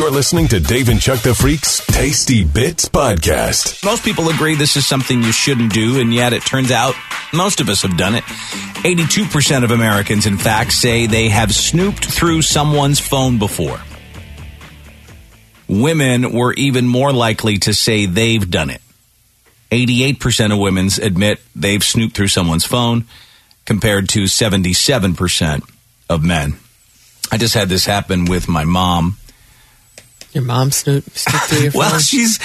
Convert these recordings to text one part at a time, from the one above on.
You're listening to Dave and Chuck the Freak's Tasty Bits Podcast. Most people agree this is something you shouldn't do, and yet it turns out most of us have done it. 82% of Americans, in fact, say they have snooped through someone's phone before. Women were even more likely to say they've done it. 88% of women admit they've snooped through someone's phone, compared to 77% of men. I just had this happen with my mom. Your mom snooped through your phone? Well, she's...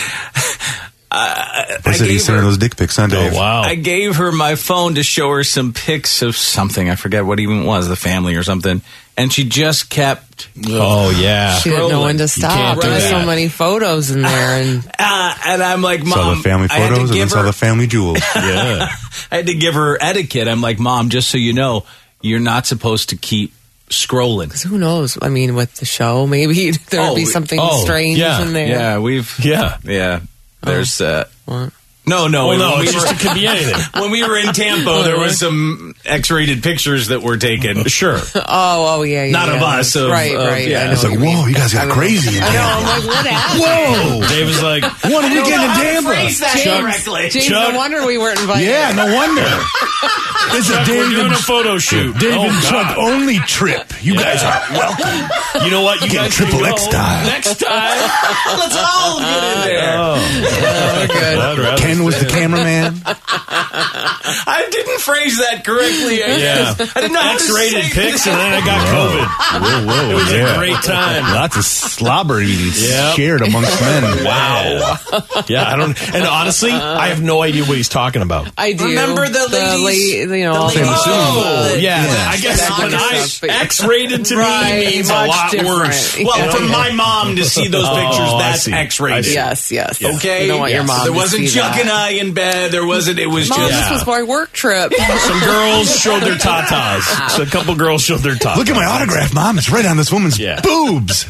I said he's sending those dick pics, huh, Dave? Oh, wow. I gave her my phone to show her some pics of something. I forget what even it was, the family or something. And she just kept... Oh, yeah. She didn't know when to stop. There were so many photos in there. And I'm like, Mom... Saw the family photos and then saw the family jewels. Yeah. I had to give her etiquette. I'm like, Mom, just so you know, you're not supposed to keep scrolling. Because who knows? I mean, with the show, maybe there would be something strange in there. Yeah, Yeah. There's... What? No. It could be anything. When we were in Tampa, there was some X-rated pictures that were taken. Sure. Oh, yeah. Not of us. Right. Yeah. It's like, whoa, you guys got crazy in I know. Tampa. I'm like, what happened? Whoa. Dave was like, What are we getting in Tampa? James, no wonder we weren't invited. Yeah, no wonder. It's a we're Dave doing and a photo shoot. Dave Oh, and God. Chuck only trip. You guys are welcome. You know what? You Get guys triple can X go style. Next time. Let's all get in there. Good. Ken was the cameraman. I didn't phrase that correctly. Yeah. I didn't know how to X-rated say pics, this. and then I got COVID. Whoa, It was a great time. Lots of slobber being Yep. shared amongst men. Wow. Yeah, I don't. And honestly, I have no idea what he's talking about. I do. Remember the ladies? all ladies. Oh, yeah. I guess That when kind of I stuff. X-rated to Right, me means a much lot different. worse. Well, for my mom to see those pictures, I that's see. X-rated. Yes. Okay? You don't want your mom There to wasn't see Chuck that. and I in bed. There wasn't. It was Mom, just. this was my work trip. Some girls showed their tatas. So a couple girls showed their tatas. Look at my autograph, Mom. It's right on this woman's boobs.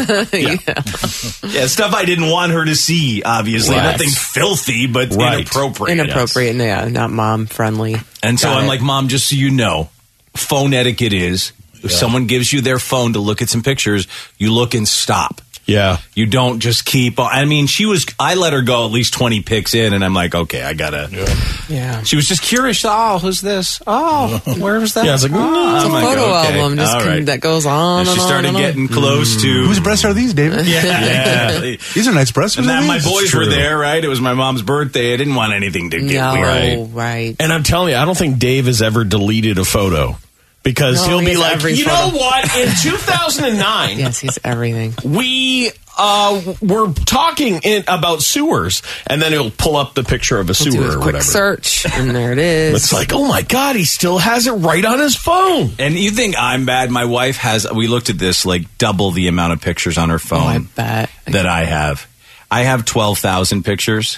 Yeah, stuff I didn't want her to see, obviously. Right. Nothing filthy, but inappropriate. Inappropriate, yeah, not mom friendly. And so Got I'm it. like, Mom, just so you know, phone etiquette is if someone gives you their phone to look at some pictures, you look and stop. Yeah. You don't just keep on. I mean, I let her go at least 20 pics in, and I'm like, okay, I gotta. Yeah. She was just curious. Oh, who's this? Oh, where was that? Yeah, I was like, It's a I'm like, photo okay, album just all right. that goes on And she and on started and on. getting close to. Whose breasts are these, David? Yeah. These are nice breasts. And then my These? boys were there, right? It was my mom's birthday. I didn't want anything to get No, weird. right. And I'm telling you, I don't think Dave has ever deleted a photo. Because No, he'll he be has like, every you photo. know what? In 2009, Yes, he's everything. we were talking about sewers, and then he'll pull up the picture of a Do sewer a or quick whatever. search, and there it is. It's like, oh my God, he still has it right on his phone. And you think I'm bad? My wife has, we looked at this, like double the amount of pictures on her Oh, I phone bet. that I have. I have 12,000 pictures.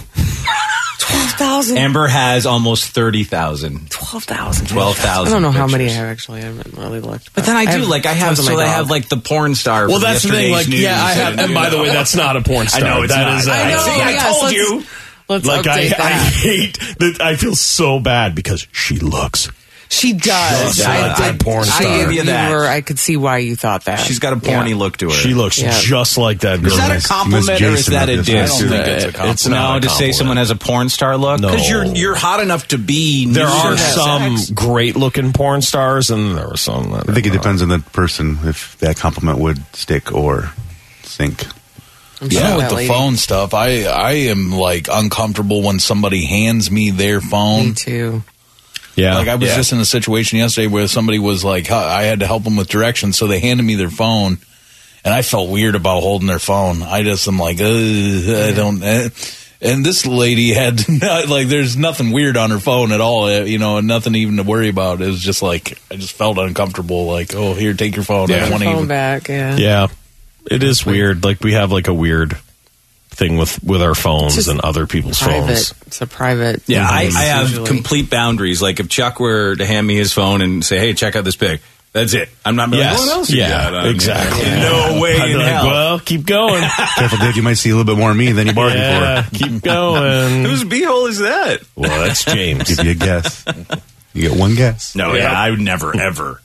12,000. Amber has almost 30,000. 12,000. 12,000 I don't know how many I pictures. have, actually. I haven't really looked. But then I do, I have, tons of so my I dog. have like the porn star. Well, from that's the thing. yesterday's Like, yeah, news I have. And by the way, that's not a porn star. I know it's That not. is I know, See, I yes, told let's- you. Let's Like, update I that. hate that. I feel so bad because she looks. She does. Just like a porn star. I give you that. I could see why you thought that. She's got a porny look to her. She looks Yeah. just like that girl. Is that a Miss compliment or is Jason that a with diss? this. I don't think it's a compliment. It's no Not a to say compliment. someone has a porn star look No. because you're hot enough to be. There nude are and have some sex. great looking porn stars, and there are some that I think it depends on the person if that compliment would stick or sink. I'm sure Yeah, that with the lady- phone stuff, I am like uncomfortable when somebody hands me their phone. Me too. Yeah, Like I was just in a situation yesterday where somebody was like, I had to help them with directions, so they handed me their phone, and I felt weird about holding their phone. I just am like, I don't. And this lady had like, there's nothing weird on her phone at all, and nothing even to worry about. It was just like I just felt uncomfortable. Like, oh, here, take your phone. I don't want to Phone even. back, yeah. Yeah, it is weird. Like we have like a weird thing with our phones just and other people's Private. phones. It's a private. Yeah, I device have usually. complete boundaries. Like if Chuck were to hand me his phone and say, "Hey, check out this pic," that's it. I'm not Yes. like, "What else you got Yeah, on exactly. there?" No way I'd be in like, hell. well, keep going. Careful, Dave. You might see a little bit more of me than you bargained Yeah, for. keep going. Whose beehole is that? Well, that's James. Give you a guess. You get one guess. No, yeah, I would never ever.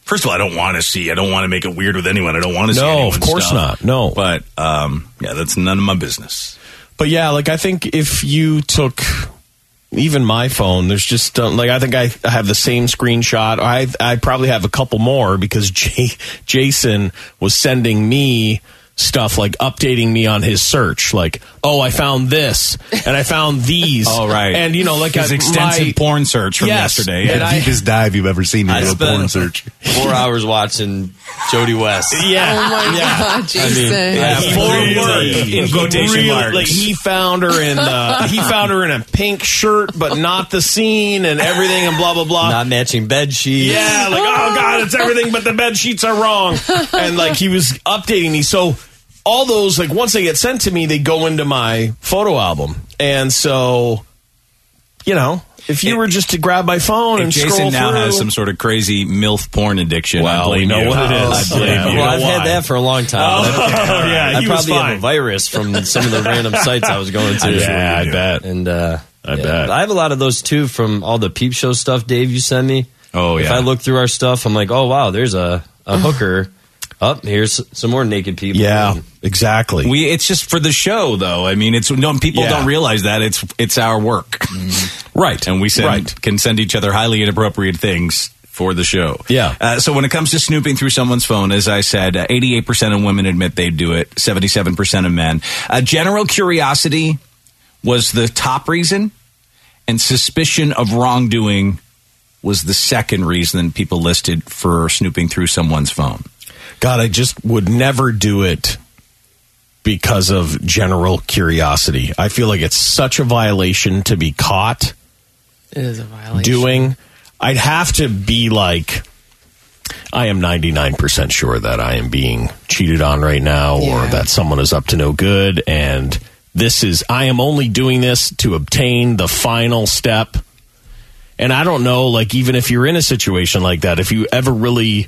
First of all, I don't want to see. I don't want to make it weird with anyone. I don't want to see No, of course not. No. But, that's none of my business. But yeah, like I think if you took even my phone, there's just I think I have the same screenshot. I probably have a couple more because Jason was sending me stuff like updating me on his search, like, oh, I found this and I found these. Oh, right. And like his extensive porn search from yesterday. Yeah, the deepest dive you've ever seen in a porn search. 4 hours watching Jody West. Yeah. Oh my God, Jason. 4 words in quotation marks. Like he found her in a pink shirt, but not the scene and everything and blah blah blah. Not matching bed sheets. Yeah, like oh God, it's everything but the bed sheets are wrong. And like he was updating me, so. All those, like, once they get sent to me, they go into my photo album. And so, if you were just to grab my phone and Jason scroll now through, has some sort of crazy MILF porn addiction. Well, we know what it is. I blame you. Well, I've had that for a long time. yeah, I probably have a virus from some of the random sites I was going to. Yeah, I bet. And I bet. I have a lot of those, too, from all the Peep Show stuff, Dave, you sent me. Oh, yeah. If I look through our stuff, I'm like, oh, wow, there's a hooker. Here's some more naked people. Yeah, exactly. It's just for the show, though. I mean, people don't realize that it's our work, right? And we can send each other highly inappropriate things for the show. Yeah. So when it comes to snooping through someone's phone, as I said, 88% of women admit they do it. 77% of men. General curiosity was the top reason, and suspicion of wrongdoing was the second reason people listed for snooping through someone's phone. God, I just would never do it because of general curiosity. I feel like it's such a violation to be caught. It is a violation. Doing. I'd have to be like, I am 99% sure that I am being cheated on right now, or that someone is up to no good, and I am only doing this to obtain the final step. And I don't know, like, even if you're in a situation like that, if you ever really...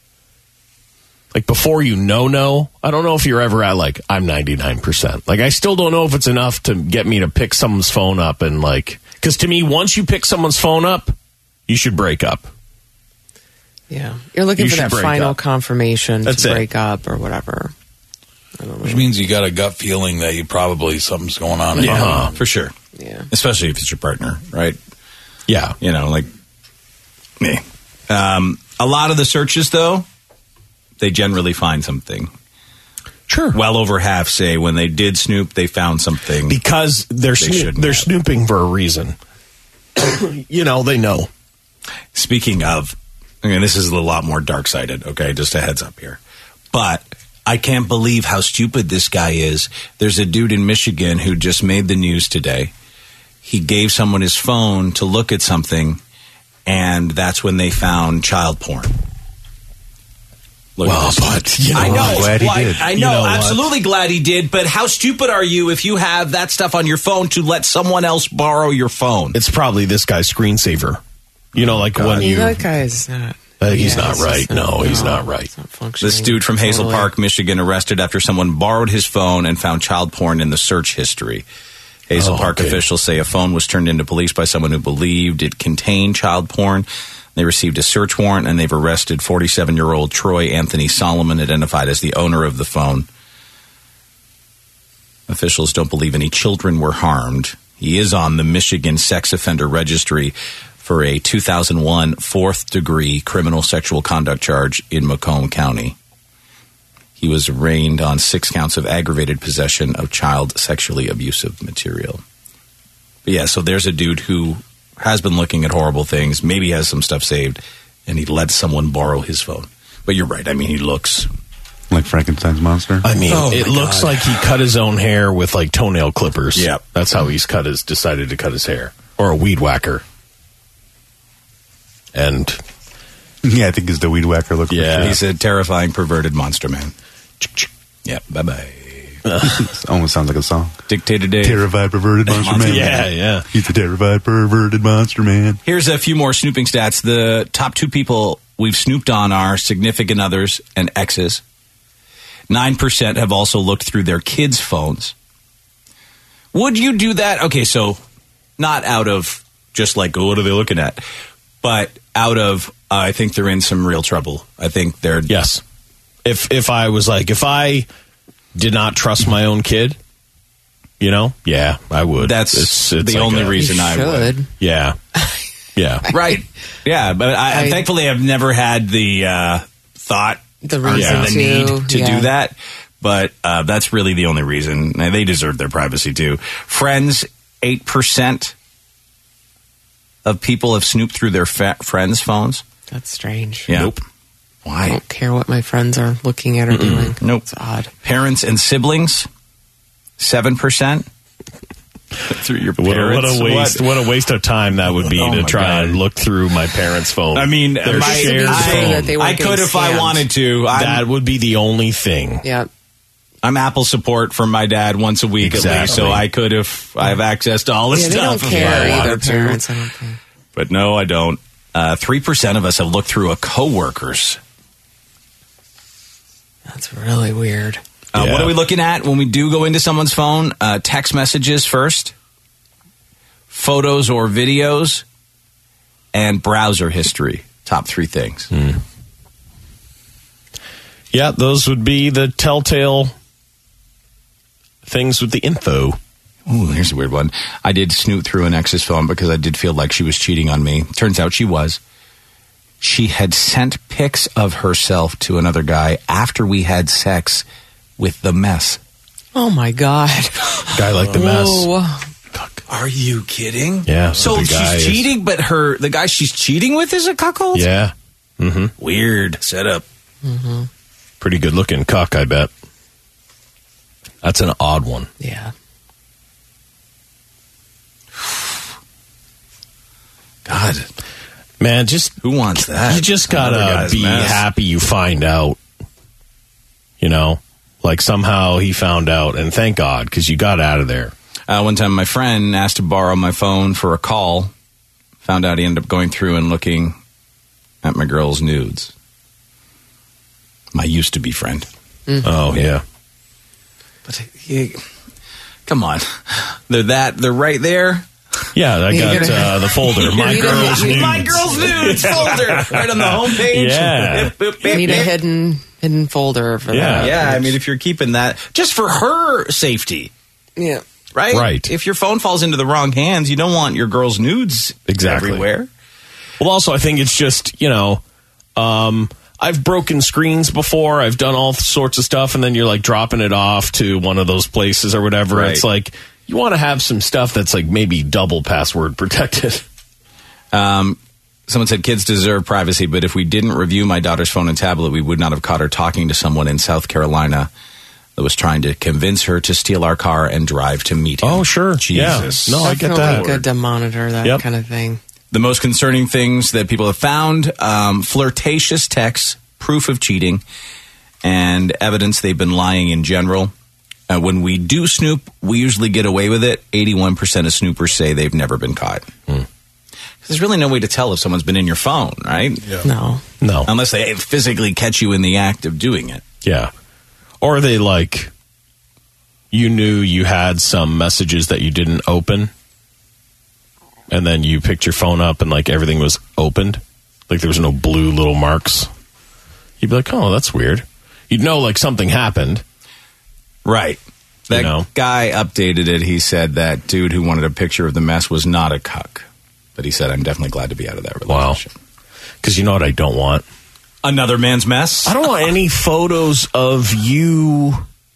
Like, before I don't know if you're ever at, like, I'm 99%. Like, I still don't know if it's enough to get me to pick someone's phone up and, like... Because to me, once you pick someone's phone up, you should break up. Yeah. You're looking for that final confirmation That's to it. break up or whatever. I don't know. Which means you got a gut feeling that something's going on. Yeah, for sure. Yeah. Especially if it's your partner, right? Yeah. Like me. A lot of the searches, though, they generally find something. Sure. Well over half say when they did snoop, they found something. Because they're snooping for a reason. They know. Speaking of, this is a lot more dark-sided, okay? Just a heads up here. But I can't believe how stupid this guy is. There's a dude in Michigan who just made the news today. He gave someone his phone to look at something, and that's when they found child porn. I know. I'm glad he did. I know, absolutely glad he did. But how stupid are you if you have that stuff on your phone to let someone else borrow your phone? It's probably this guy's screensaver. When you... That guy is not... he's not right. No, he's not right. This dude from Hazel Park, Michigan, arrested after someone borrowed his phone and found child porn in the search history. Hazel Park officials say a phone was turned into police by someone who believed it contained child porn. They received a search warrant, and they've arrested 47-year-old Troy Anthony Solomon, identified as the owner of the phone. Officials don't believe any children were harmed. He is on the Michigan Sex Offender Registry for a 2001 fourth-degree criminal sexual conduct charge in Macomb County. He was arraigned on 6 counts of aggravated possession of child sexually abusive material. But yeah, so there's a dude who has been looking at horrible things, maybe has some stuff saved, and he let someone borrow his phone. But you're right. I mean, he looks... like Frankenstein's monster? I mean, it looks like he cut his own hair with, like, toenail clippers. Yeah. That's how he's decided to cut his hair. Or a weed whacker. And... yeah, I think it's the weed whacker look. Yeah. He's a terrifying, perverted monster man. Yeah, bye-bye. Almost sounds like a song. Dictator Dave. Terrified, perverted monster man. Yeah. He's a terrified, perverted monster man. Here's a few more snooping stats. The top 2 people we've snooped on are significant others and exes. 9% have also looked through their kids' phones. Would you do that? Okay, so not out of just like, what are they looking at? But out of I think they're in some real trouble. I think they're... Yes. If I was like, if I did not trust my own kid, you know, yeah, I would. That's it's the like only reason I would. Yeah. Yeah. Right. Yeah, but I thankfully I've never had the thought, the reason the need to do that. But that's really the only reason. They deserve their privacy, too. Friends, 8% of people have snooped through their friends' phones. That's strange. Yeah. Nope. Why? I don't care what my friends are looking at or doing. Nope. It's odd. Parents and siblings, 7%. Through your parents. What a waste of time that would be to try and look through my parents' phone. I mean, their shared phone. I could if I wanted to. That would be the only thing. Yeah. I'm Apple support from my dad once a week at least, so I could if I have access to all this stuff. They don't care either, parents. I don't think. But no, I don't. 3% of us have looked through a coworker's. That's really weird. What are we looking at when we do go into someone's phone? Text messages first, photos or videos, and browser history. Top 3 things. Yeah, those would be the telltale things with the info. Ooh, here's a weird one. I did snoop through an ex's phone because I did feel like she was cheating on me. Turns out she was. She had sent pics of herself to another guy after we had sex with the mess. Oh, my God. Guy like the mess. Are you kidding? Yeah. So she's cheating, but the guy she's cheating with is a cuckold? Yeah. Mm-hmm. Weird setup. Mm-hmm. Pretty good looking cuck, I bet. That's an odd one. Yeah. God. Man, just... Who wants that? You just gotta be happy you find out. You know? Like somehow he found out, and thank God, because you got out of there. One time my friend asked to borrow my phone for a call. Found out he ended up going through and looking at my girl's nudes. My used-to-be friend. Mm-hmm. Oh, yeah. But come on. They're right there. Yeah, I got the folder. My girl's nudes. My girl's nudes folder. Right on the homepage. Yeah. You need a hidden folder for that. Yeah, I mean, if you're keeping that, just for her safety. Yeah. Right? Right. If your phone falls into the wrong hands, you don't want your girl's nudes everywhere. Well, also, I think it's just, you know, I've broken screens before. I've done all sorts of stuff, and then you're, like, dropping it off to one of those places or whatever. Right. It's like, you want to have some stuff that's, like, maybe double password protected. Someone said kids deserve privacy, but if we didn't review my daughter's phone and tablet, we would not have caught her talking to someone in South Carolina that was trying to convince her to steal our car and drive to meet him. Oh, sure. Jesus. Yeah. No, I get that. Good to monitor that kind of thing. The most concerning things that people have found, flirtatious texts, proof of cheating, and evidence they've been lying in general. When we do snoop, we usually get away with it. 81% of snoopers say they've never been caught. There's really no way to tell if someone's been in your phone, right? Yeah. No. Unless they physically catch you in the act of doing it. Yeah. Or they, like, you knew you had some messages that you didn't open, and then you picked your phone up and, like, everything was opened. Like, there was no blue little marks. You'd be like, oh, that's weird. You'd know, like, something happened. Right. That guy updated it. He said that dude who wanted a picture of the mess was not a cuck. But he said, I'm definitely glad to be out of that relationship. Wow. Because you know what I don't want? Another man's mess? I don't want any photos of you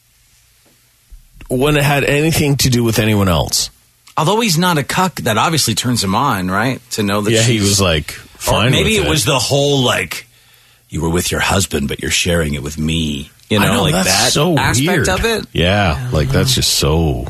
when it had anything to do with anyone else. Although he's not a cuck, that obviously turns him on, right? To know that he was like, fine or maybe with it was the whole, like, you were with your husband, but you're sharing it with me. You know, like that's that so aspect weird. of it? Yeah, like that's just so...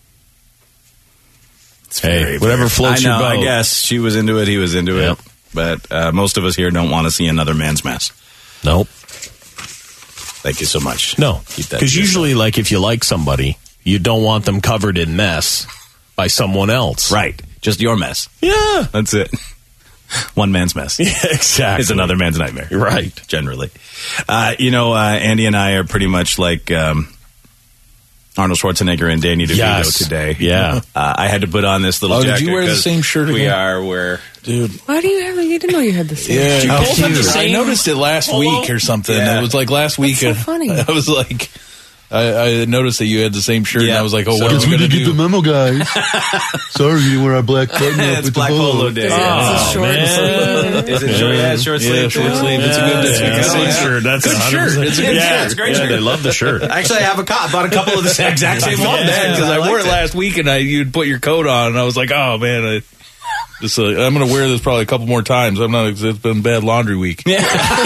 Hey, whatever floats your boat. I guess she was into it, he was into it. But most of us here don't want to see another man's mess. Nope. Thank you so much. No, because usually, like, if you like somebody, you don't want them covered in mess by someone else. Right. Just your mess. Yeah. That's it. One man's mess. Yeah, exactly. It's another man's nightmare. Right. Generally. Andy and I are pretty much like... Arnold Schwarzenegger and Danny DeVito today. Yeah. I had to put on this little jacket. Did you wear the same shirt again? We are where... Dude. Why do you have... You didn't know you had the same. Yeah. You both have the I noticed it last week or something. Yeah. It was like last week. That's so funny. I was like... I noticed that you had the same shirt, and I was like, "Oh, what are we we going to didn't get do?" the memo, guys. Sorry, we didn't wear our black button up It's with Black the Polo Day. It's a short sleeve. Is it short? Yeah, short sleeve. Yeah, short sleeve. It's a good shirt. That's good shirt. It's a good shirt. It's a great shirt. I love the shirt. Actually, I have I bought a couple of the exact same ones because I wore it last week, and you'd put your coat on, and I was like, "Oh man, I'm going to wear this probably a couple more times. It's been bad laundry week." Yeah.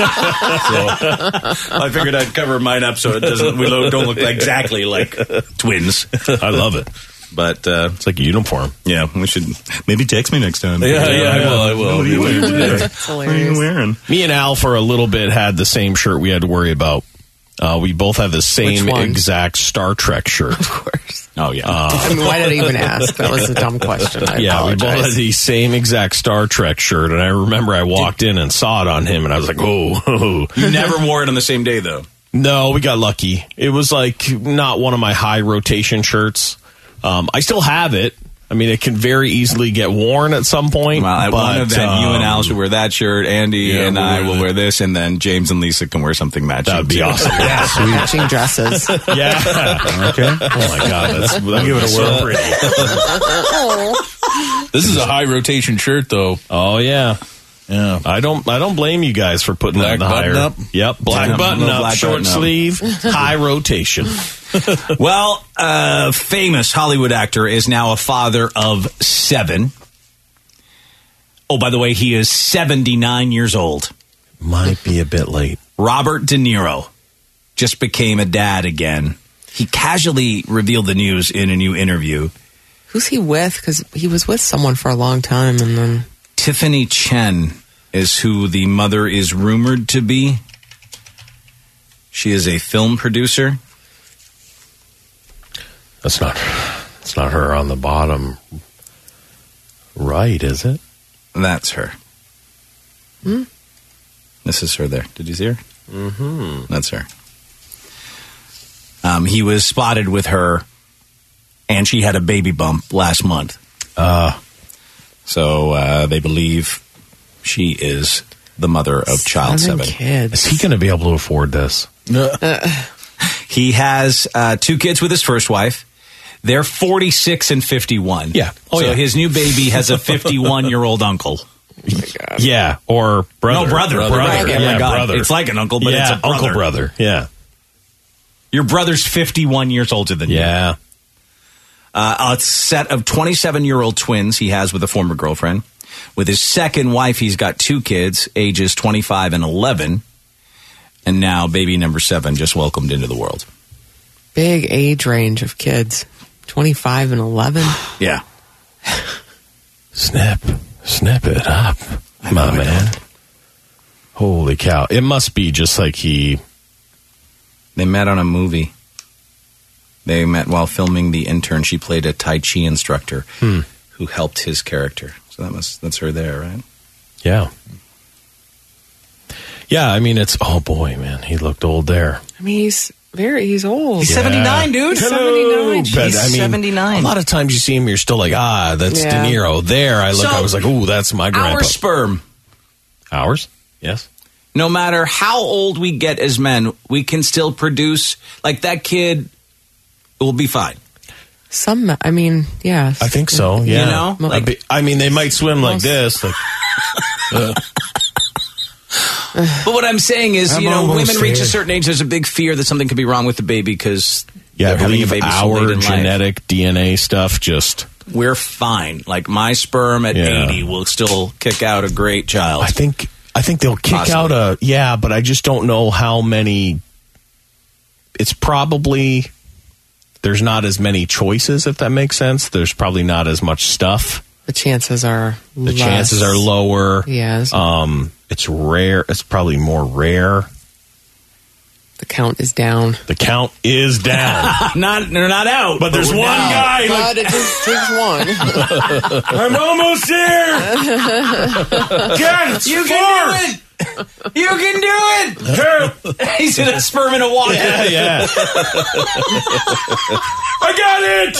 I figured I'd cover mine up so we don't look exactly like twins. I love it. But it's like a uniform. Yeah, we should maybe text me next time. Yeah, I will. What are you wearing today? That's hilarious. What are you wearing? Me and Al, for a little bit, had the same shirt we had to worry about. We both have the same exact Star Trek shirt. Of course. Oh, yeah. I mean, why did I even ask? That was a dumb question. I we both apologize. had the same exact Star Trek shirt, and I remember I walked in and saw it on him, and I was like, oh. You never wore it on the same day, though. No, we got lucky. It was like not one of my high rotation shirts. I still have it. I mean, it can very easily get worn at some point. Well, at one event, you and Al should wear that shirt. Andy and I will wear this, and then James and Lisa can wear something matching. That would be awesome. Yeah, matching dresses. Yeah. Okay. Oh my God, I'll give it a whirl. Pretty. This is a high rotation shirt, though. Oh yeah. Yeah. I don't blame you guys for putting that in the higher. Up. Yep. Black button up, black short button up. sleeve, high rotation. Well, famous Hollywood actor is now a father of 7. Oh, by the way, he is 79 years old. Might be a bit late. Robert De Niro just became a dad again. He casually revealed the news in a new interview. Who's he with? Because he was with someone for a long time, and then... Tiffany Chen is who the mother is rumored to be. She is a film producer. It's not her on the bottom right, is it? That's her. This is her there. Did you see her? Mm-hmm. That's her. He was spotted with her, and she had a baby bump last month. So they believe she is the mother of child 7. Kids. Is he going to be able to afford this? He has 2 kids with his first wife. They're 46 and 51. Yeah. Oh, so yeah. his new baby has a 51-year-old uncle. Yeah, or brother. No, brother. Brother. Oh my God. Brother. It's like an uncle, but it's a brother. uncle brother. Yeah. Your brother's 51 years older than you. Yeah. A set of 27-year-old twins he has with a former girlfriend. With his second wife, he's got 2 kids, ages 25 and 11. And now baby number 7 just welcomed into the world. Big age range of kids. 25 and 11. Yeah. Snip it up, my man. Holy cow. It must be just like They met on a movie. They met while filming The Intern. She played a Tai Chi instructor who helped his character. So that's her there, right? Yeah. Yeah, I mean, oh boy, man, he looked old there. I mean, he's old. He's 79, dude. Hello. 79. But, He's 79. A lot of times you see him, you're still like, that's De Niro. There, I was like, ooh, that's my grandpa. Our sperm. Ours? Yes. No matter how old we get as men, we can still produce, like that kid will be fine. Yes. I think so, yeah. You know? They might swim like this. Like, But what I'm saying is, women reach a certain age, there's a big fear that something could be wrong with the baby because I having a believe baby so late our in life. genetic DNA stuff just... We're fine. Like my sperm at 80 will still kick out a great child. I think they'll kick out but I just don't know how many. It's probably there's not as many choices, if that makes sense. There's probably not as much stuff. The chances are less. Chances are lower. Yes. It's rare. It's probably more rare. The count is down. The count is down. They're not out. But there's one guy. God, it just takes one. I'm almost there. God, it's You 4. can do it. You can do it! True. He's in a sperm in a water. Yeah. I got it!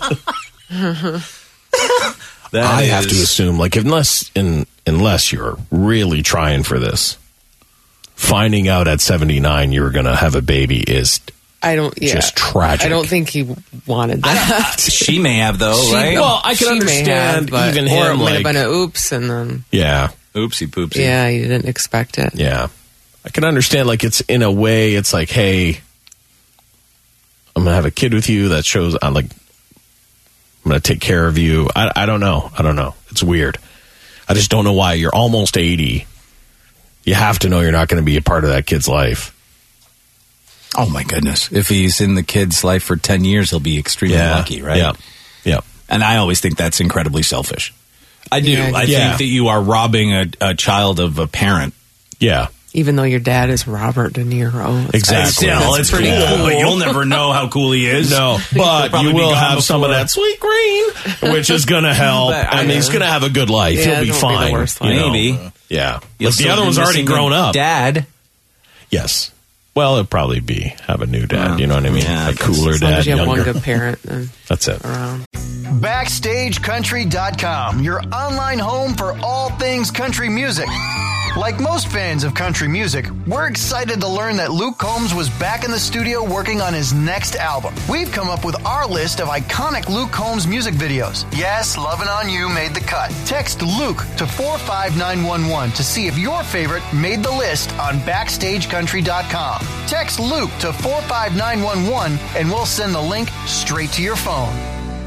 I have to assume, like, unless you're really trying for this, finding out at 79 you're going to have a baby is just tragic. I don't think he wanted that. She may have, though, right? Well, I can understand even him. Or it might like, have been an oops, and then... Yeah. Oopsie poopsie. Yeah, you didn't expect it. Yeah. I can understand, like, it's in a way, it's like, hey, I'm going to have a kid with you that shows, I'm going to take care of you. I don't know. It's weird. I just don't know why. You're almost 80. You have to know you're not going to be a part of that kid's life. Oh, my goodness. If he's in the kid's life for 10 years, he'll be extremely lucky, right? Yeah. And I always think that's incredibly selfish. I do. Yeah, I think that you are robbing a child of a parent. Yeah. Even though your dad is Robert De Niro. Exactly. Still, it's pretty cool, but you'll never know how cool he is. No, but you will have some of that sweet green, which is going to help. And he's going to have a good life. Yeah, He'll be fine. Be the worst Maybe. Yeah. Like the other one's already grown up. Dad. Yes. Well, it'll probably have a new dad. You know what I mean? Yeah, a cooler as long dad, as you have younger. one good parent. Then That's it. around. BackstageCountry.com, your online home for all things country music. Like most fans of country music, we're excited to learn that Luke Combs was back in the studio working on his next album. We've come up with our list of iconic Luke Combs music videos. Yes, Lovin' On You made the cut. Text Luke to 45911 to see if your favorite made the list on BackstageCountry.com. Text Luke to 45911 and we'll send the link straight to your phone.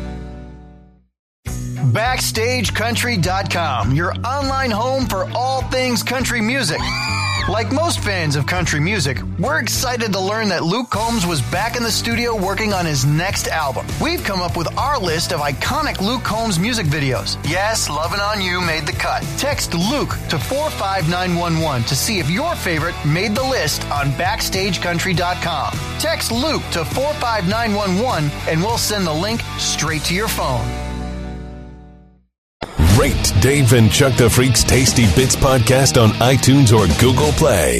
BackstageCountry.com, your online home for all things country music. Like most fans of country music, we're excited to learn that Luke Combs was back in the studio working on his next album. We've come up with our list of iconic Luke Combs music videos. Yes, Lovin' On You made the cut. Text Luke to 45911 to see if your favorite made the list on BackstageCountry.com. Text Luke to 45911 and we'll send the link straight to your phone. Rate Dave and Chuck the Freak's Tasty Bits podcast on iTunes or Google Play.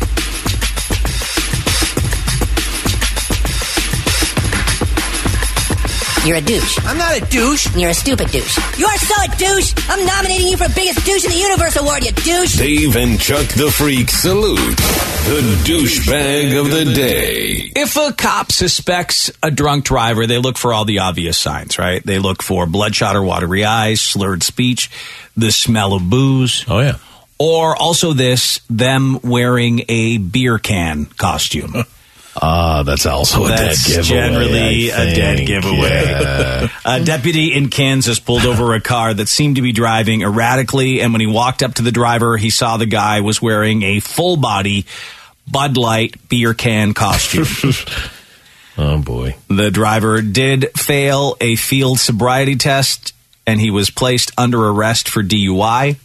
You're a douche. I'm not a douche. You're a stupid douche. You're so a douche. I'm nominating you for Biggest Douche in the Universe Award, you douche. Dave and Chuck the Freak salute the douchebag of the day. If a cop suspects a drunk driver, they look for all the obvious signs, right? They look for bloodshot or watery eyes, slurred speech, the smell of booze. Oh, yeah. Or also them wearing a beer can costume. That's also a dead giveaway. That's generally a dead giveaway. Yeah. A deputy in Kansas pulled over a car that seemed to be driving erratically, and when he walked up to the driver, he saw the guy was wearing a full-body Bud Light beer can costume. Oh, boy. The driver did fail a field sobriety test, and he was placed under arrest for DUI.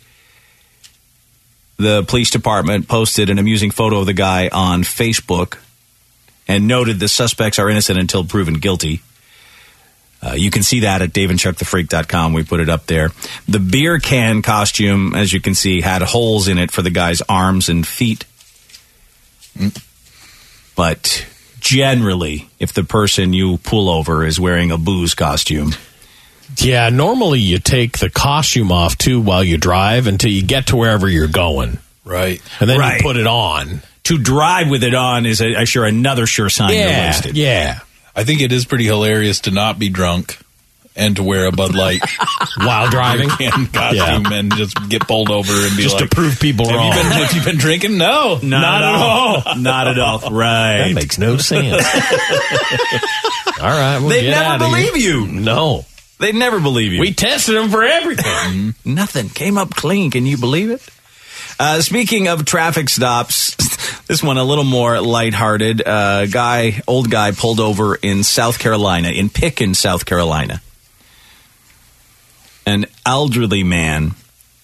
The police department posted an amusing photo of the guy on Facebook and noted the suspects are innocent until proven guilty. You can see that at daveandchuckthefreak.com. We put it up there. The beer can costume, as you can see, had holes in it for the guy's arms and feet. But generally, if the person you pull over is wearing a booze costume... Yeah, normally you take the costume off, too, while you drive until you get to wherever you're going. Right. And then you put it on. To drive with it on is another sure sign you're wasted. Yeah. I think it is pretty hilarious to not be drunk and to wear a Bud Light while driving costume and just get pulled over and be just like, to prove people wrong. Have you been drinking? No, not at all. Not at all. Right. That makes no sense. All right, we'll They'd never believe you. No. They'd never believe you. We tested them for everything. Nothing. Came up clean. Can you believe it? Speaking of traffic stops, this one a little more lighthearted. Old guy pulled over in South Carolina, in Pickens, South Carolina. An elderly man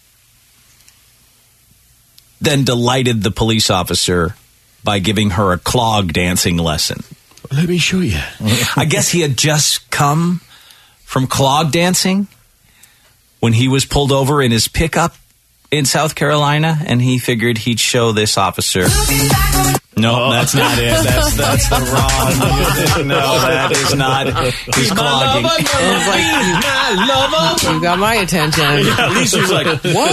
then delighted the police officer by giving her a clog dancing lesson. Let me show you. I guess he had just come from clog dancing when he was pulled over in his pickup in South Carolina, and he figured he'd show this officer. No, that's not it. That's the wrong. No, that is not. He's clogging. You got my attention. Yeah, at least he was like, what?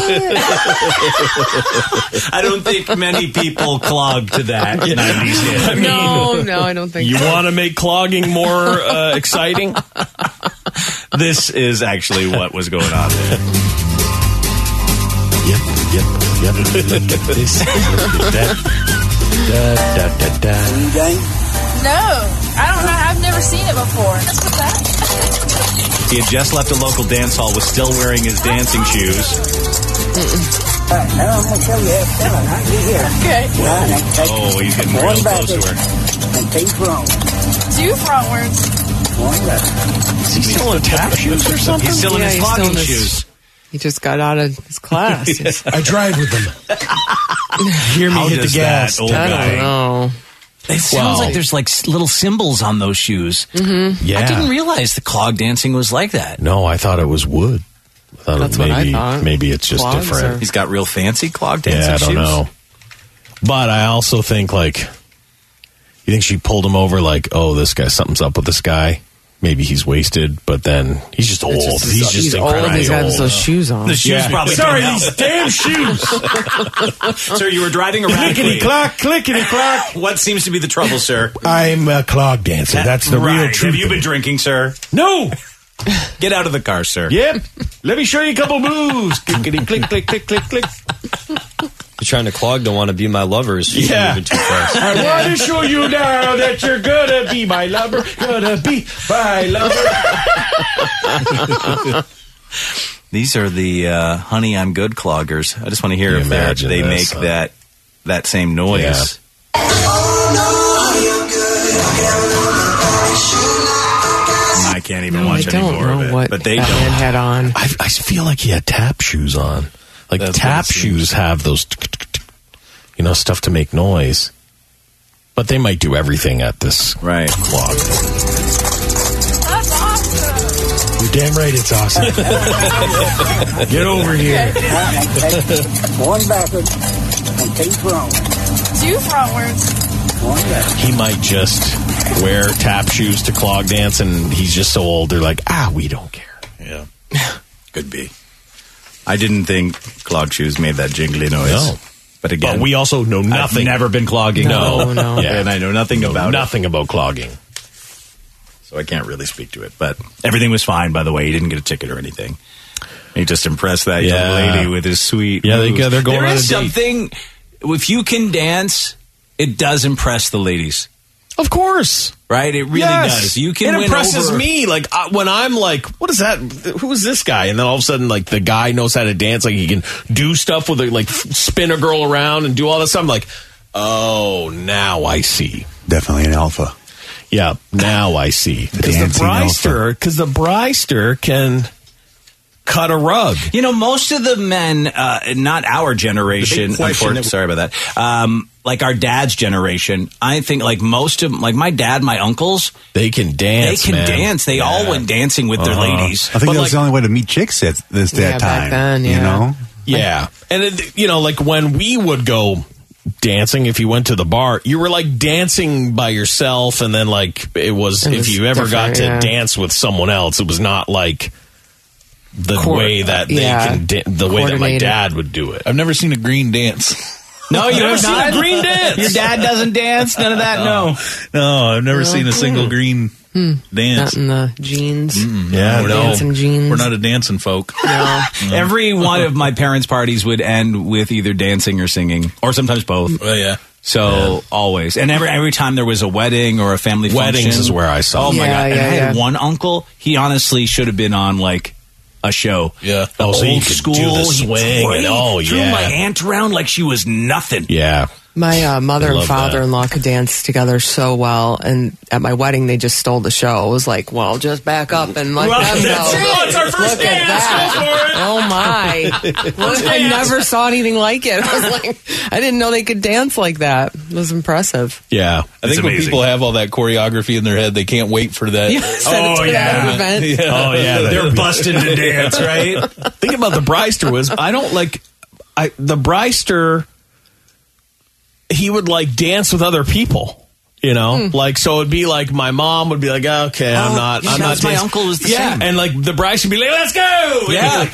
I don't think many people clog to that 90s hit. I mean, no, I don't think you so. want to make clogging more exciting? This is actually what was going on there. Yep. Look at this. Look at that. Da. No, I don't know. I've never seen it before. What's that? He had just left a local dance hall, was still wearing his dancing shoes. Now I'm going to show you how to sell it. Right here. Okay. Oh, he's getting real close to her. And 2 front. 2 frontwards. 1 left. Is he still in tap shoes or something? He's still in his clogging shoes. He just got out of his class. I drive with them. Hear me hit the gas. Old I guy. don't know. It sounds like there's like little symbols on those shoes. Mm-hmm. Yeah. I didn't realize the clog dancing was like that. No, I thought it was wood. That's what I thought. Maybe it's just Clogs different. He's got real fancy clog dancing shoes. Yeah, I don't know. But I also think, like, you think she pulled him over, like, oh, this guy, something's up with this guy. Maybe he's wasted, but then he's just old. He's just old. incredibly He's got old. those shoes on. The shoes probably Sorry, don't these help. damn shoes. Sir, you were driving erratically. Clickety clock. What seems to be the trouble, sir? I'm a clog dancer. That's the real truth. Have you been drinking, sir? No. Get out of the car, sir. Yep. Let me show you a couple moves. Clickety click, click, click, click, click. You're trying to clog, don't want to be my lover. So you're moving too fast. I want to show you now that you're gonna be my lover. Gonna be my lover. These are the Honey, I'm Good cloggers. I just want to hear if they make that same noise. Yeah. I can't even watch any more of it. But they don't. Had on. I feel like he had tap shoes on. Like tap shoes have those, stuff to make noise. But they might do everything at this clog. That's awesome. You're damn right it's awesome. Get over here. 1 backward and 2 front. 2 frontwards. 1 left. He might just wear tap shoes to clog dance, and he's just so old, they're like, we don't care. Yeah. Could be. I didn't think clog shoes made that jingly noise. No. But again, But we also know nothing. I've never been clogging. No. Yeah. And I know nothing about nothing about clogging. So I can't really speak to it. But everything was fine, by the way. He didn't get a ticket or anything. He just impressed that young lady with his sweet moves. they're going There on is a date. something, if you can dance, it does impress the ladies. Of course. Right? It really does. You can It win impresses over. me. Like, when I'm like, what is that? Who is this guy? And then all of a sudden, like, the guy knows how to dance. Like, he can do stuff with, like, spin a girl around and do all this stuff. I'm like, oh, now I see. Definitely an alpha. Yeah, now I see. Because dancing the Bryster can cut a rug. Most of the men, not our generation, sorry about that, like our dad's generation, I think like most of, like my dad, my uncles, they can dance. They can dance. They all went dancing with their ladies. I think that was the only way to meet chicks at that time. Back then, Yeah. And, like when we would go dancing, if you went to the bar, you were like dancing by yourself. And then like it was if you ever got to dance with someone else, it was not like the way that they can, the way that my dad would do it. I've never seen a green dance. No, you never seen a green dance. Your dad doesn't dance. None of that. No, I've never seen a single green dance. Not in the jeans. Yeah, dancing jeans. We're not a dancing folk. No. Every one of my parents' parties would end with either dancing or singing, or sometimes both. Oh yeah. So always, and every time there was a wedding or a family Weddings function, is where I saw. Oh my god! And I had yeah. one uncle. He honestly should have been on like a show. Yeah. The so old he could school. do the swing and threw my aunt around like she was nothing. Yeah. My mother I and love father-in-law could dance together so well, and at my wedding they just stole the show. It was like, well, just back up and let them go. It's our first Look at that! Oh my! I never saw anything like it. I was like, I didn't know they could dance like that. It was impressive. Yeah. I think when people have all that choreography in their head, they can't wait for that. Event. Oh yeah. They're busting to dance, right? Think about the Bryster was. I don't like. the Bryster, he would like dance with other people. You know, like, so it'd be like my mom would be like, okay, I'm not. My uncle was the same. And like the Bryce would be like, let's go. Yeah.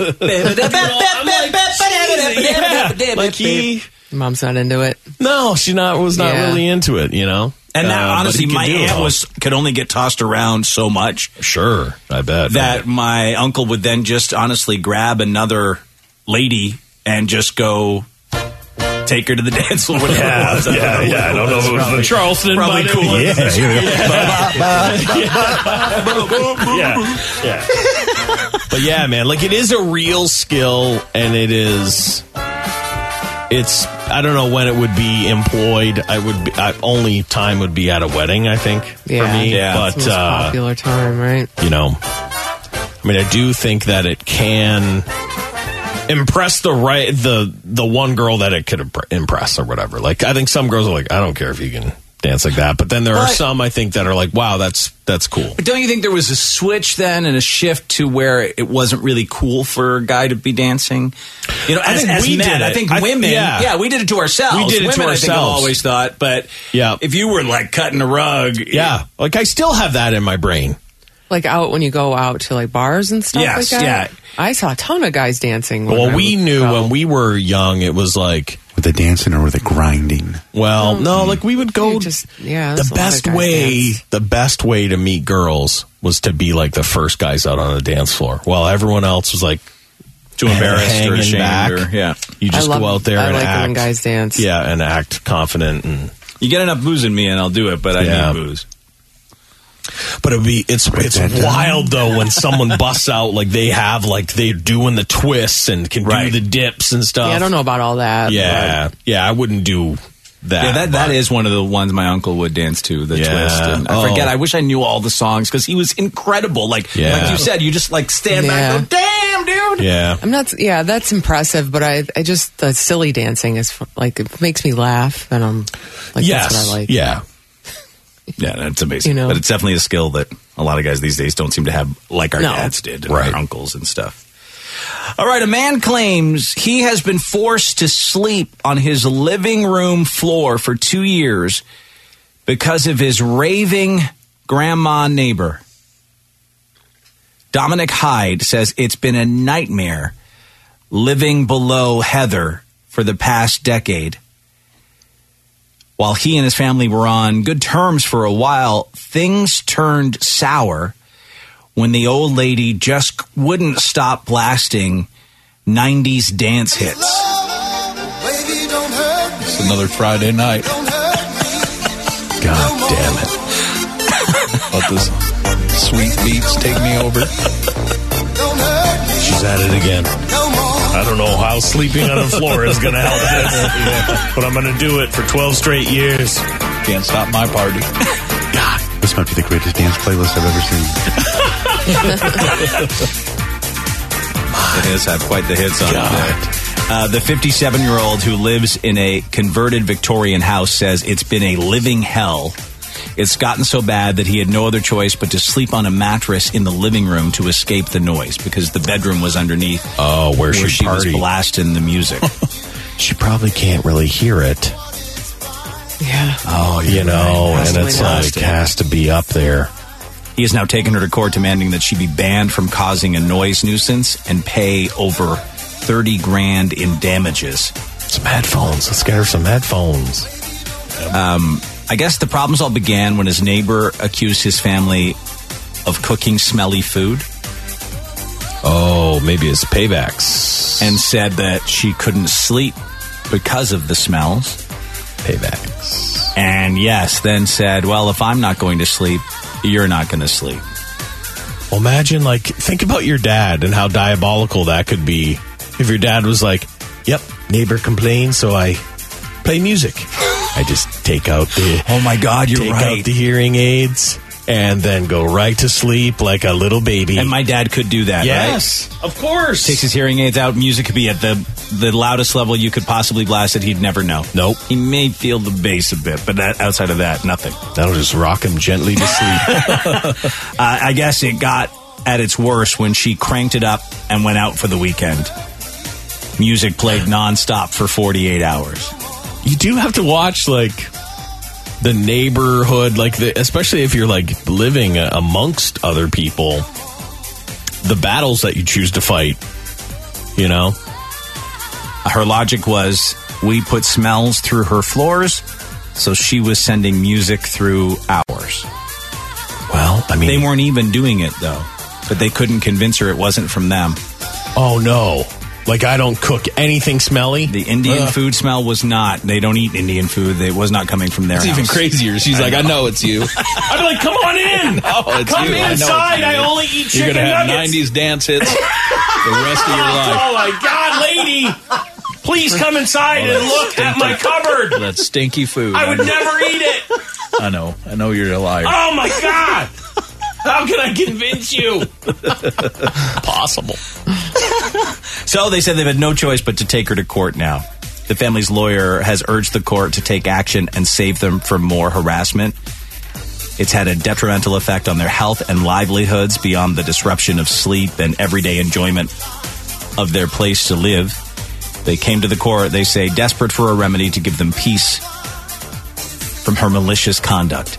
Like Mom's not into it. No, she was not really into it, you know. And now, honestly, my aunt could only get tossed around so much. Sure, I bet. That my uncle would then just honestly grab another lady and just go take her to the dance floor. Yeah. I don't know if it was the Charleston. Probably cool. Yeah. But yeah, man, like it is a real skill, and it's. I don't know when it would be employed. Only time would be at a wedding, I think, for me. Yeah, but it's the most popular time, right? You know, I mean, I do think that it can impress the one girl that it could impress or whatever. Like, I think some girls are like, I don't care if you can dance like that. But then there are some, I think, that are like, wow, that's cool. But don't you think there was a switch then and a shift to where it wasn't really cool for a guy to be dancing? You know, as men, I think women, we did it to ourselves. We did it to ourselves. I think, have always thought, but if you were like cutting a rug. Yeah. Like, I still have that in my brain. Like out when you go out to like bars and stuff like that? Yeah. I saw a ton of guys dancing. Well, we knew when we were young, it was like... With the dancing or with the grinding? Well, no, like we would go... The best way to meet girls was to be like the first guys out on the dance floor, while everyone else was like... Too embarrassed or ashamed. Back. You just go out there and act. I like when guys dance. Yeah, and act confident. And you get enough booze in me and I'll do it, but I need booze. But it's wild though when someone busts out like they're doing the twists and can do the dips and stuff. Yeah, I don't know about all that. Yeah, I wouldn't do that. Yeah, that is one of the ones my uncle would dance to, the twist. And I forget. I wish I knew all the songs because he was incredible. Like you said, you just like stand back and go, damn, dude. Yeah, I'm not. Yeah, that's impressive. But I just the silly dancing is like it makes me laugh, and I'm like, that's what I like. Yeah. Yeah, that's amazing. You know? But it's definitely a skill that a lot of guys these days don't seem to have like our dads did and our uncles and stuff. All right, a man claims he has been forced to sleep on his living room floor for 2 years because of his raving grandma neighbor. Dominic Hyde says it's been a nightmare living below Heather for the past decade. While he and his family were on good terms for a while, things turned sour when the old lady just wouldn't stop blasting 90s dance hits. It's another Friday night. God damn it. Let this sweet beats take me over. She's at it again. I don't know how sleeping on the floor is going to help this, but I'm going to do it for 12 straight years. Can't stop my party. God, this might be the greatest dance playlist I've ever seen. It has had quite the hits on it. The 57-year-old who lives in a converted Victorian house says it's been a living hell. It's gotten so bad that he had no other choice but to sleep on a mattress in the living room to escape the noise because the bedroom was underneath. Oh, where she was blasting the music. She probably can't really hear it. Yeah. Oh, you know, and it's like has to be up there. He has now taken her to court demanding that she be banned from causing a noise nuisance and pay over $30,000 in damages. Some headphones. Let's get her some headphones. I guess the problems all began when his neighbor accused his family of cooking smelly food. Oh, maybe it's paybacks. And said that she couldn't sleep because of the smells. Paybacks. And then said, well, if I'm not going to sleep, you're not going to sleep. Well, imagine, like, think about your dad and how diabolical that could be if your dad was like, yep, neighbor complained, so I play music. I just take out the... Oh, my God, you're right. Take out the hearing aids and then go right to sleep like a little baby. And my dad could do that, yes, right? Of course. Takes his hearing aids out. Music could be at the loudest level you could possibly blast it. He'd never know. Nope. He may feel the bass a bit, but outside of that, nothing. That'll just rock him gently to sleep. I guess it got at its worst when she cranked it up and went out for the weekend. Music played nonstop for 48 hours. You do have to watch, like, the neighborhood, like, especially if you're, like, living amongst other people, the battles that you choose to fight, you know? Her logic was, we put smells through her floors, so she was sending music through ours. Well, I mean... They weren't even doing it, though. But they couldn't convince her it wasn't from them. Oh, no. Like, I don't cook anything smelly? The Indian food smell was not. They don't eat Indian food. It was not coming from their house. It's even crazier. She's like, I know it's you. I'd be like, come on in. Come you. inside. I only eat chicken nuggets. You're going to have nuggets. 90s dance hits the rest of your life. Oh, my God, lady. Please come inside and look at my cupboard. That stinky food. I would never eat it. I know you're a liar. Oh, my God. How can I convince you? Possible. So they said they've had no choice but to take her to court now. The family's lawyer has urged the court to take action and save them from more harassment. It's had a detrimental effect on their health and livelihoods beyond the disruption of sleep and everyday enjoyment of their place to live. They came to the court, they say, desperate for a remedy to give them peace from her malicious conduct.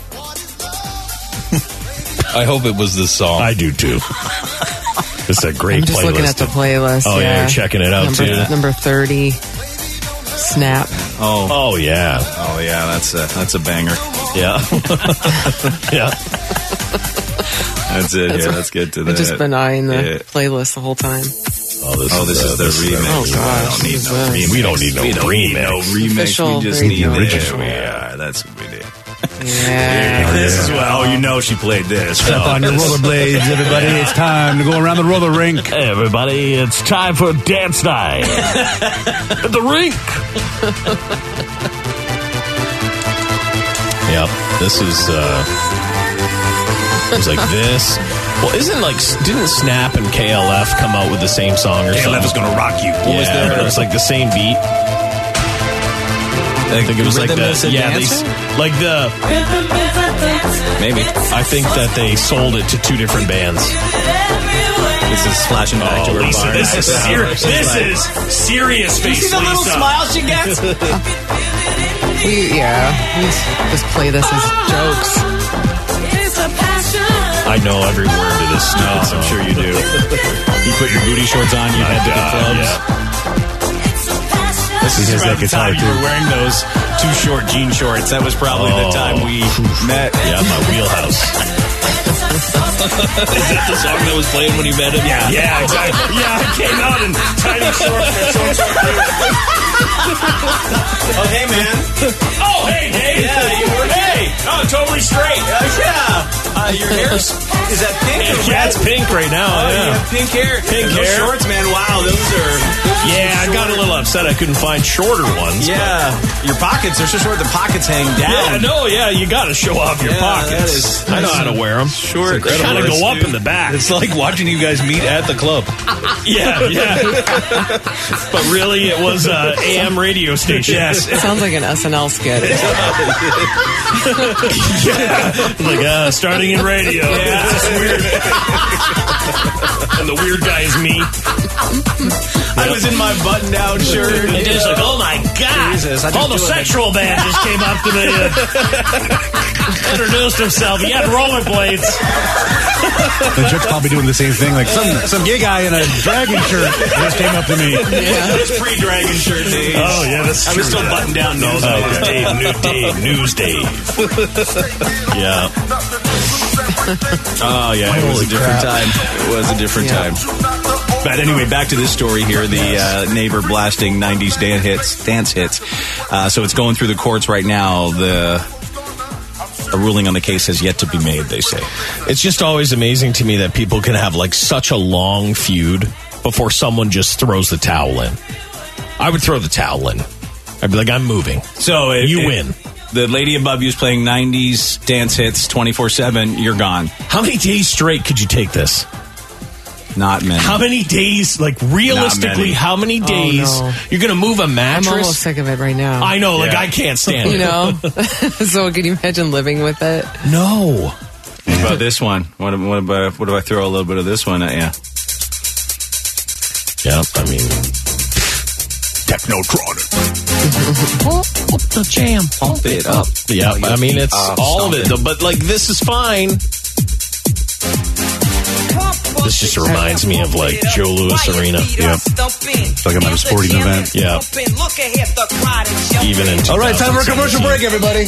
I hope it was this song. I do, too. It's a great playlist. I'm just looking at the playlist. Oh, yeah, you're checking it out, too. Number 30, Snap. Oh, yeah. Oh, yeah, that's a banger. Yeah. Yeah. That's it. Yeah, let's get to that. I've just been eyeing the playlist the whole time. This is the remix. Oh, gosh. We don't need no remix. Official, we just very need the original. Yeah, that's what we do. Yeah. This is you know she played this. Step on your rollerblades, everybody. It's time to go around the roller rink. Hey, everybody, it's time for dance night at the rink. Yep, this is it's like this. Well, didn't Snap and KLF come out with the same song or something? KLF is gonna rock you. What was that? It was like the same beat. I think it was like the maybe. I think that they sold it to two different bands. This is flashing back to her Lisa, bar. this is serious. This is serious face. You see the little smile she gets? We just play this as jokes. I know every word to this stuff. I'm sure you do. You put your booty shorts on, you head to the clubs. Yeah. This is around the time you were wearing those too short jean shorts. That was probably the time we met. Yeah, my wheelhouse. Is that the song that was playing when you met him? Yeah, exactly. Yeah, I came out in tiny shorts. Oh, hey, man. Oh, hey, Dave. Yeah, you were. Hey, oh, totally straight. Your hair is that pink? Yeah, it's pink right now. You have pink hair. Pink those hair. shorts, man. Wow, those are. Yeah, I got a little upset I couldn't find shorter ones. Yeah, your pockets are so short. The pockets hang down. You got to show off your pockets. I know how to wear them. Short. They kind of go up in the back. It's like watching you guys meet at the club. Yeah. But really, it was an AM radio station. Yes. It sounds like an SNL skit. Like, starting in radio. Yeah. This is weird. And the weird guy is me. I was in my button-down shirt. And just like, oh my God. Jesus, all the sexual band just came up to me and introduced himself. He had rollerblades. The chick's probably doing the same thing. Like some gay guy in a dragon shirt just came up to me. Yeah, it was pre-dragon shirt days. Oh, yeah, that's true. I was still buttoned down. News Dave. Yeah. Oh, yeah, it was a different time. It was a different time. But anyway, back to this story here. The neighbor blasting 90s dance hits. So it's going through the courts right now. A ruling on the case has yet to be made, they say. It's just always amazing to me that people can have like such a long feud before someone just throws the towel in. I would throw the towel in. I'd be like, I'm moving. So you win. The lady above you is playing 90s dance hits 24/7. You're gone. How many days straight could you take this? Not many. How many days, like realistically, how many days you're going to move a mattress? I'm almost sick of it right now. I know, like I can't stand it. You know? So can you imagine living with it? No. What about this one? What if I throw a little bit of this one at you? Yeah, I mean, Technotronic. Pump the jam. Pump it up. Yeah, I mean, it's all of it, though. But, like, this is fine. This just reminds me of, like, Joe Louis Arena. Yep. It's like I'm at a sporting event. Yeah. Even in All right, time for a commercial break, everybody.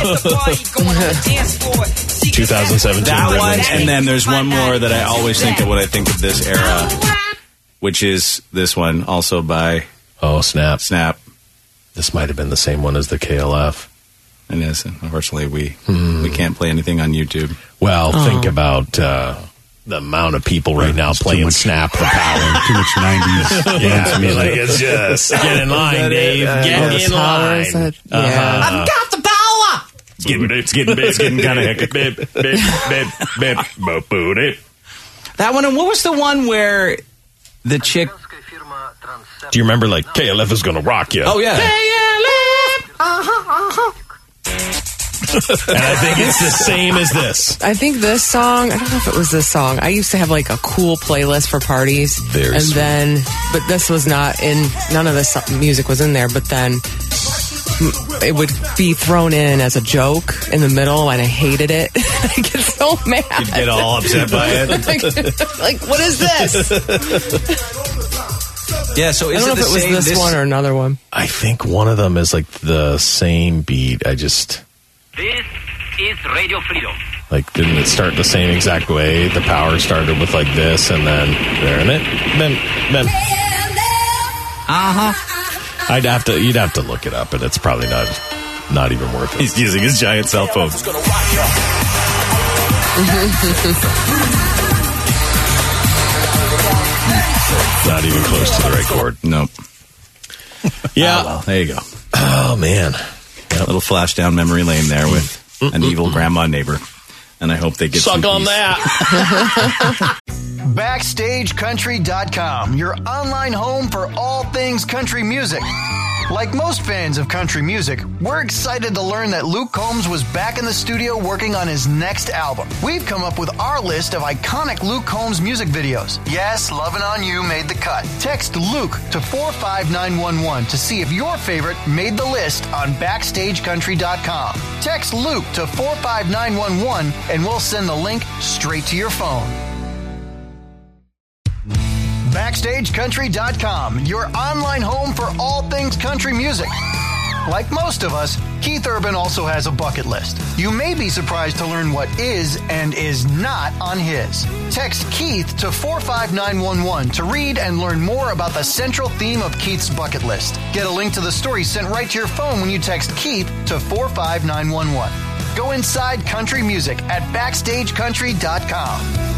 2017. That one, and then there's one more that I always think of when I think of this era, which is this one, also by Snap. Snap. This might have been the same one as the KLF. And yes, unfortunately, we can't play anything on YouTube. Well, think about the amount of people right now playing Snap the Power. Too much 90s. Yeah, I mean, like, it's just get in line, Dave. Get in line. I've got the power. It's getting kind of hectic. That one, and what was the one where the chick... Do you remember, like, KLF is going to rock you? Oh, yeah. And I think it's the same as this. I think this song, I don't know if it was this song. I used to have like a cool playlist for parties. But this was not in, none of this music was in there, but then it would be thrown in as a joke in the middle, and I hated it. I get so mad. You'd get all upset by it. like, what is this? Yeah, so I don't know if it was this one or another one. I think one of them is like the same beat. This is Radio Freedom. Like, didn't it start the same exact way? The Power started with like this, and then there, and it, then. You'd have to look it up, and it's probably not even worth it. He's using his giant cell phone. Not even close to the right chord. Nope. Yeah. Oh, well, there you go. Oh, man. A little flash down memory lane there with an evil grandma neighbor. And I hope they get suck some on peace. that. BackstageCountry.com, your online home for all things country music. Like most fans of country music, we're excited to learn that Luke Combs was back in the studio working on his next album. We've come up with our list of iconic Luke Combs music videos. Yes, Lovin' On You made the cut. Text Luke to 45911 to see if your favorite made the list on BackstageCountry.com. Text Luke to 45911 and we'll send the link straight to your phone. BackstageCountry.com, your online home for all things country music. Like most of us, Keith Urban also has a bucket list. You may be surprised to learn what is and is not on his. Text Keith to 45911 to read and learn more about the central theme of Keith's bucket list. Get a link to the story sent right to your phone when you text Keith to 45911. Go inside country music at BackstageCountry.com.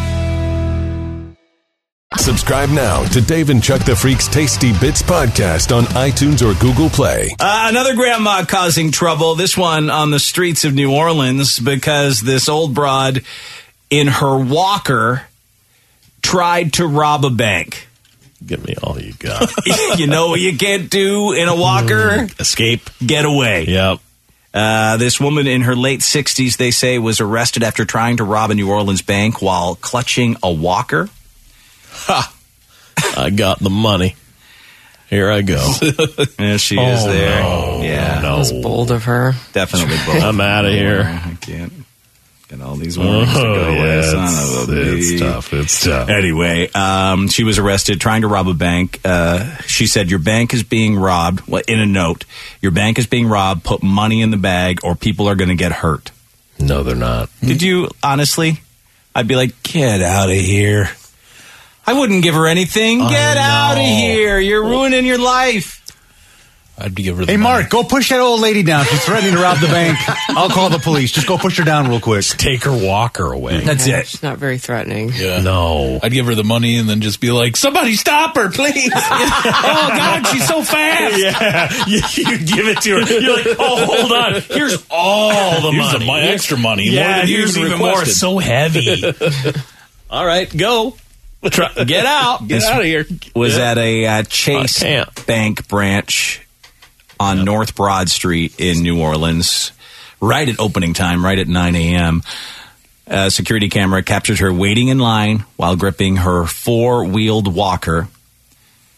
Subscribe now to Dave and Chuck the Freak's Tasty Bits podcast on iTunes or Google Play. Another grandma causing trouble, this one on the streets of New Orleans, because this old broad in her walker tried to rob a bank. Give me all you got. You know what you can't do in a walker? Escape. Get away. Yep. This woman in her late 60s, they say, was arrested after trying to rob a New Orleans bank while clutching a walker. Ha! I got the money. Here I go. There she is there. No. Yeah. That was bold of her. Definitely bold. I'm out of here. I can't get all these words to go. It's tough. It's tough. Anyway, she was arrested trying to rob a bank. She said, your bank is being robbed. Well, in a note, your bank is being robbed. Put money in the bag or people are going to get hurt. No, they're not. Did you, honestly? I'd be like, get out of here. I wouldn't give her anything. Get out of here. You're ruining your life. I'd give her the Hey, money. Mark, go push that old lady down. She's threatening to rob the bank. I'll call the police. Just go push her down real quick. Just take her walker away. That's it. She's not very threatening. Yeah. No. I'd give her the money and then just be like, somebody stop her, please. Oh, God, she's so fast. Yeah. You give it to her. You're like, oh, hold on. Here's all the Here's money. the extra money. Yeah, more than here's you even more. requested. It's so heavy. All right, go. Get out. Get out of here. Was at a Chase Bank branch on North Broad Street in New Orleans, right at opening time, right at 9 a.m. A security camera captured her waiting in line while gripping her four-wheeled walker.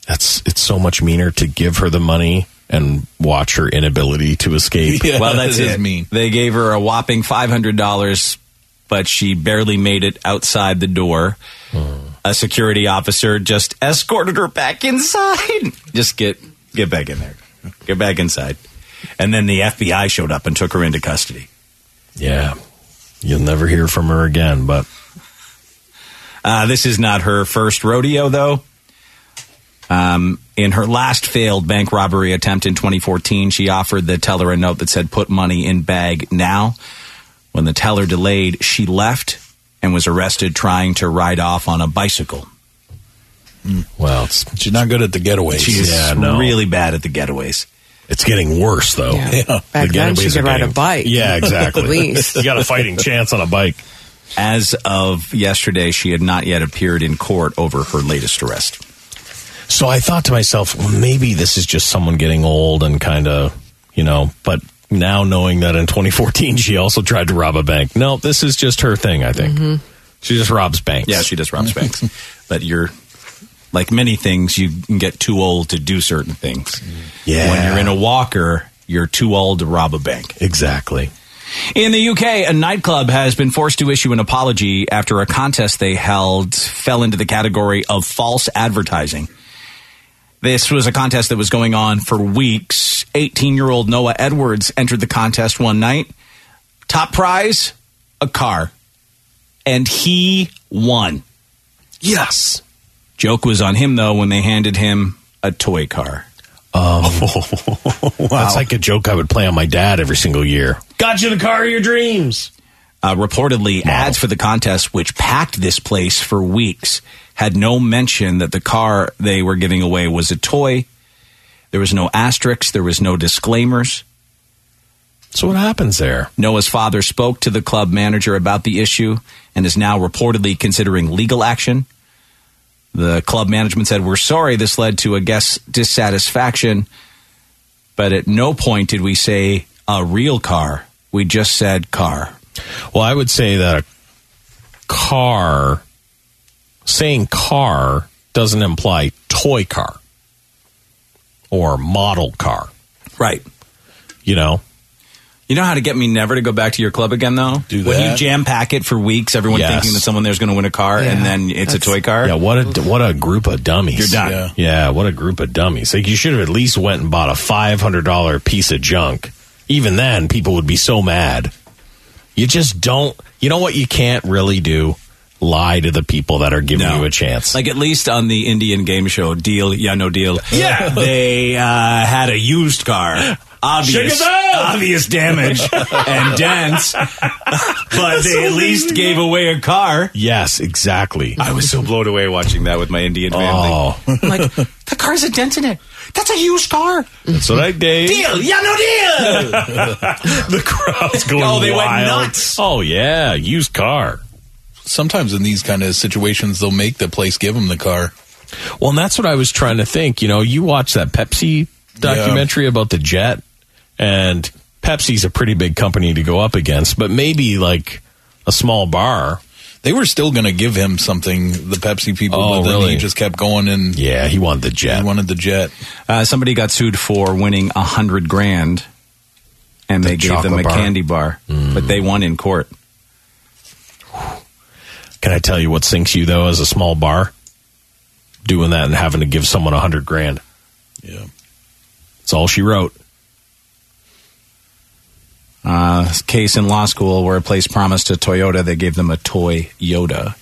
it's so much meaner to give her the money and watch her inability to escape. Yeah, well, that's it. Mean. They gave her a whopping $500, but she barely made it outside the door. A security officer just escorted her back inside. Just get back in there. Get back inside. And then the FBI showed up and took her into custody. Yeah. You'll never hear from her again, but... this is not her first rodeo, though. In her last failed bank robbery attempt in 2014, she offered the teller a note that said, "Put money in bag now." When the teller delayed, she left and was arrested trying to ride off on a bicycle. Well, she's not good at the getaways. She's really bad at the getaways. It's getting worse, though. Yeah. Back then, she could ride a bike. Yeah, exactly. At least. You got a fighting chance on a bike. As of yesterday, she had not yet appeared in court over her latest arrest. So I thought to myself, well, maybe this is just someone getting old and kind of, but now knowing that in 2014 she also tried to rob a bank. No, this is just her thing, I think. Mm-hmm. She just robs banks. Yeah, she just robs banks. But you're, like many things, you can get too old to do certain things. Yeah. When you're in a walker, you're too old to rob a bank. Exactly. In the UK, a nightclub has been forced to issue an apology after a contest they held fell into the category of false advertising. This was a contest that was going on for weeks. 18-year-old Noah Edwards entered the contest one night. Top prize, a car. And he won. Yes. Joke was on him, though, when they handed him a toy car. Wow. That's like a joke I would play on my dad every single year. Got you the car of your dreams. Reportedly, ads for the contest, which packed this place for weeks, had no mention that the car they were giving away was a toy. There was no asterisks. There was no disclaimers. So what happens there? Noah's father spoke to the club manager about the issue and is now reportedly considering legal action. The club management said, "We're sorry this led to a guest dissatisfaction, but at no point did we say a real car. We just said car." Well, I would say that a car, saying car doesn't imply toy car or model car. Right. You know how to get me never to go back to your club again, though? Do that. When you jam pack it for weeks, everyone thinking that someone there's going to win a car, and then it's a toy car. Yeah, what a group of dummies. You're done. Yeah, what a group of dummies. Like, you should have at least went and bought a $500 piece of junk. Even then, people would be so mad. You just don't. You know what you can't really do? Lie to the people that are giving you a chance. Like, at least on the Indian game show, Deal, Yeah, No Deal. Yeah. They had a used car. Obvious damage and dents, but they at least gave away a car. Yes, exactly. I was so blown away watching that with my Indian family. Oh. I'm like, the car's a dent in it. That's a used car. That's what I did. Deal, yeah, no deal. The crowd's going wild. They went nuts. Oh, yeah, used car. Sometimes in these kind of situations, they'll make the place give them the car. Well, and that's what I was trying to think. You watch that Pepsi documentary about the jet, and Pepsi's a pretty big company to go up against, but maybe like a small bar. They were still going to give him something, the Pepsi people, but then really? he just kept going and... Yeah, he wanted the jet. He wanted the jet. Somebody got sued for winning $100,000, and they gave them a candy bar, but they won in court. Can I tell you what sinks you, though, as a small bar? Doing that and having to give someone $100,000. Yeah. That's all she wrote. Case in law school where a place promised a Toyota, they gave them a toy Yoda.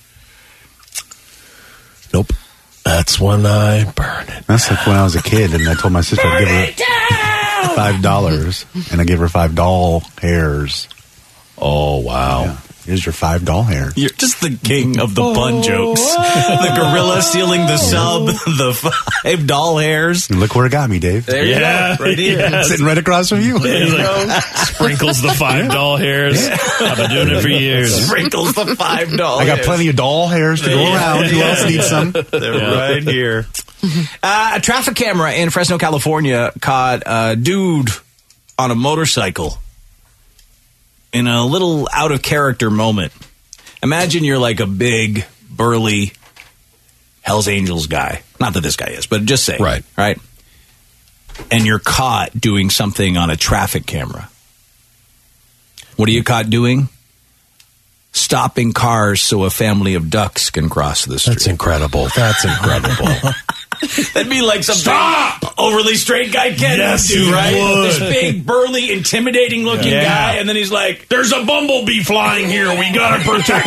Nope. That's when I burn it. That's like when I was a kid and I told my sister I'd give her $5 and I gave her 5 doll hairs. Oh, wow. Yeah. Here's your 5 doll hair. You're just the king of the pun jokes. The gorilla stealing the sub, the 5 doll hairs. And look where it got me, Dave. There you go. Right here. Yeah. Sitting right across from you. Sprinkles the 5 doll hairs. I've been doing it for years. Sprinkles the 5 doll hairs. I got plenty of doll hairs to go around. Who else needs some? They're right here. A traffic camera in Fresno, California caught a dude on a motorcycle in a little out-of-character moment. Imagine you're like a big, burly Hell's Angels guy. Not that this guy is, but just say. Right. Right? And you're caught doing something on a traffic camera. What are you caught doing? Stopping cars so a family of ducks can cross the street. That's incredible. That's incredible. That'd be like some big, overly straight guy Ken would do, right? This big, burly, intimidating-looking guy, and then he's like, "There's a bumblebee flying here. We gotta protect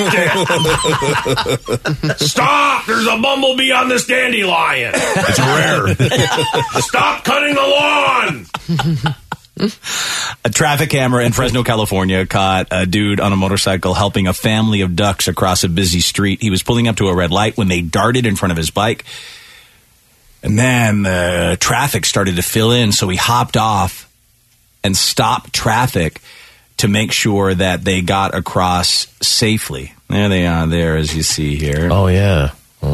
it. Stop! There's a bumblebee on this dandelion. It's rare. Stop cutting the lawn." A traffic camera in Fresno, California caught a dude on a motorcycle helping a family of ducks across a busy street. He was pulling up to a red light when they darted in front of his bike. And then the traffic started to fill in, so he hopped off and stopped traffic to make sure that they got across safely. There they are there, as you see here. Oh, yeah.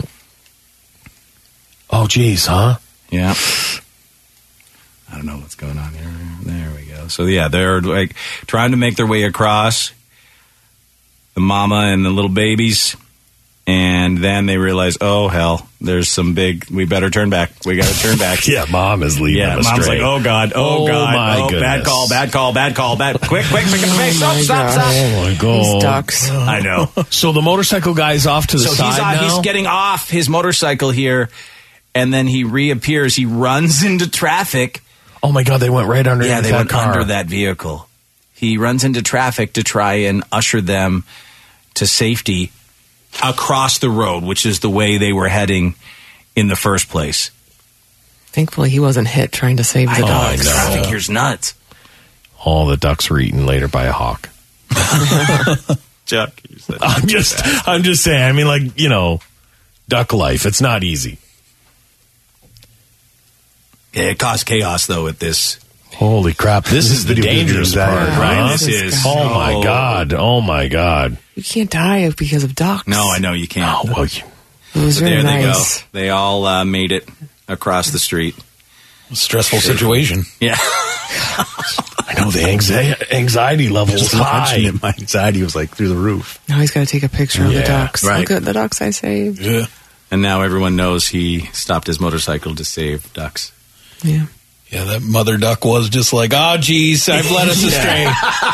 Oh, geez, huh? Yeah. I don't know what's going on here. There we go. So, yeah, they're like trying to make their way across, the mama and the little babies. And then they realize, oh, hell, there's some big, we better turn back. We got to turn back. Yeah, mom is leaving us mom's straight. like, oh, God, oh, God. My goodness. Bad call. Quick, pick up the pace. Stop. Oh, my God. These ducks. I know. So the motorcycle guy's off to the side now? He's getting off his motorcycle here, and then he reappears. He runs into traffic. Oh, my God, they went right under they that went car. under that vehicle. He runs into traffic to try and usher them to safety across the road, which is the way they were heading in the first place. Thankfully, he wasn't hit trying to save the dogs. Traffic here's nuts. All the ducks were eaten later by a hawk. Chuck, I'm just saying. I mean, like, duck life. It's not easy. Yeah, it caused chaos though with this. Holy crap! This is the dangerous part, right? This is. Oh my God! Oh my God! You can't die because of ducks. No, I know you can't. Oh, well, it was there very they nice. go. They all made it across the street. Stressful situation. Yeah. I know the anxiety level is high. My anxiety was like through the roof. Now he's got to take a picture of the ducks. Right. Look at the ducks I saved. Yeah. And now everyone knows he stopped his motorcycle to save ducks. Yeah. Yeah, that mother duck was just like, oh, geez, I've led us astray.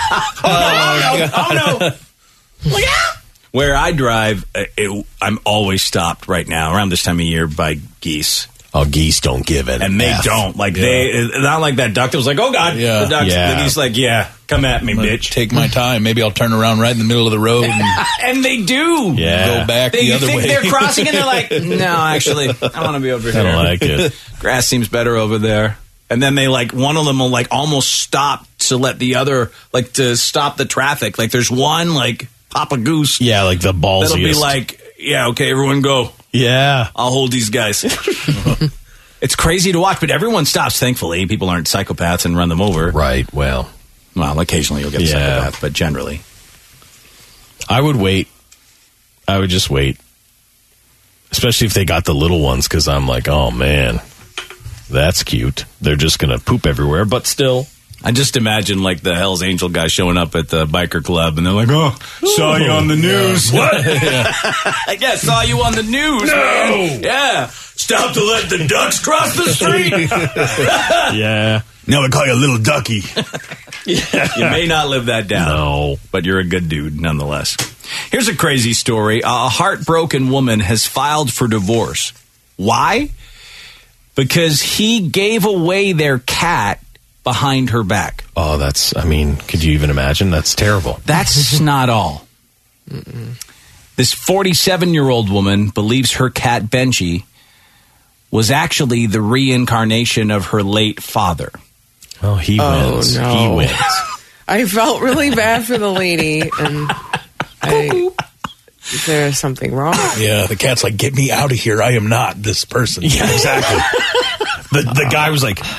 Oh, no. Look out. Where I drive, I'm always stopped right now, around this time of year, by geese. Oh, geese don't give it. And they don't. Like, not like that duck that was like, oh, God. Yeah. The duck's, the geese like, yeah, come at me, bitch. Take my time. Maybe I'll turn around right in the middle of the road and and they do. Yeah. go back the other way. You think they're crossing and they're like, no, actually, I want to be over here. I don't like it. Grass seems better over there. And then they one of them will almost stop to let the other, to stop the traffic. Like there's one Papa Goose. Yeah, like the ballsiest. That'll be like, yeah, okay, everyone go. Yeah. I'll hold these guys. It's crazy to watch, but everyone stops, thankfully. People aren't psychopaths and run them over. Right, well, occasionally you'll get a psychopath, but generally. I would wait. I would just wait. Especially if they got the little ones, because I'm like, oh, man. That's cute. They're just going to poop everywhere, but still. I just imagine the Hell's Angel guy showing up at the biker club and they're like, oh, saw you on the news. Yeah. What? Yeah, saw you on the news, man. Yeah. Stop to let the ducks cross the street. Yeah. Now they call you a little ducky. Yeah. You may not live that down. No. But you're a good dude nonetheless. Here's a crazy story. A heartbroken woman has filed for divorce. Why? Because he gave away their cat behind her back. Oh, could you even imagine? That's terrible. That's not all. This 47-year-old woman believes her cat, Benji, was actually the reincarnation of her late father. Oh, he wins. No. He wins. I felt really bad for the lady, and there's something wrong. Yeah, the cat's like, get me out of here. I am not this person. Yeah, exactly. The guy was like,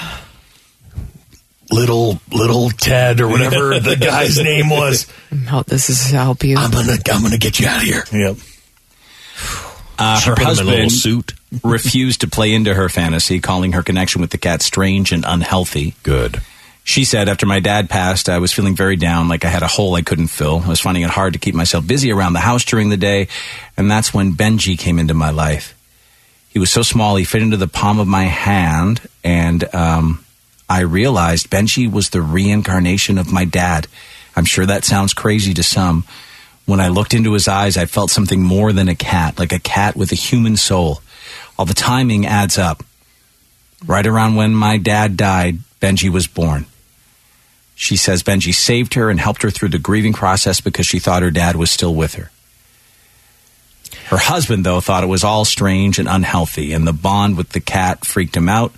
little Ted or whatever the guy's name was. This is to help you. I'm gonna get you out of here. Yep. Her put him in a husband little suit. refused to play into her fantasy, calling her connection with the cat strange and unhealthy. Good. She said, after my dad passed, I was feeling very down, like I had a hole I couldn't fill. I was finding it hard to keep myself busy around the house during the day, and that's when Benji came into my life. He was so small, he fit into the palm of my hand, and I realized Benji was the reincarnation of my dad. I'm sure that sounds crazy to some. When I looked into his eyes, I felt something more than a cat, like a cat with a human soul. All the timing adds up. Right around when my dad died, Benji was born. She says Benji saved her and helped her through the grieving process because she thought her dad was still with her. Her husband, though, thought it was all strange and unhealthy, and the bond with the cat freaked him out.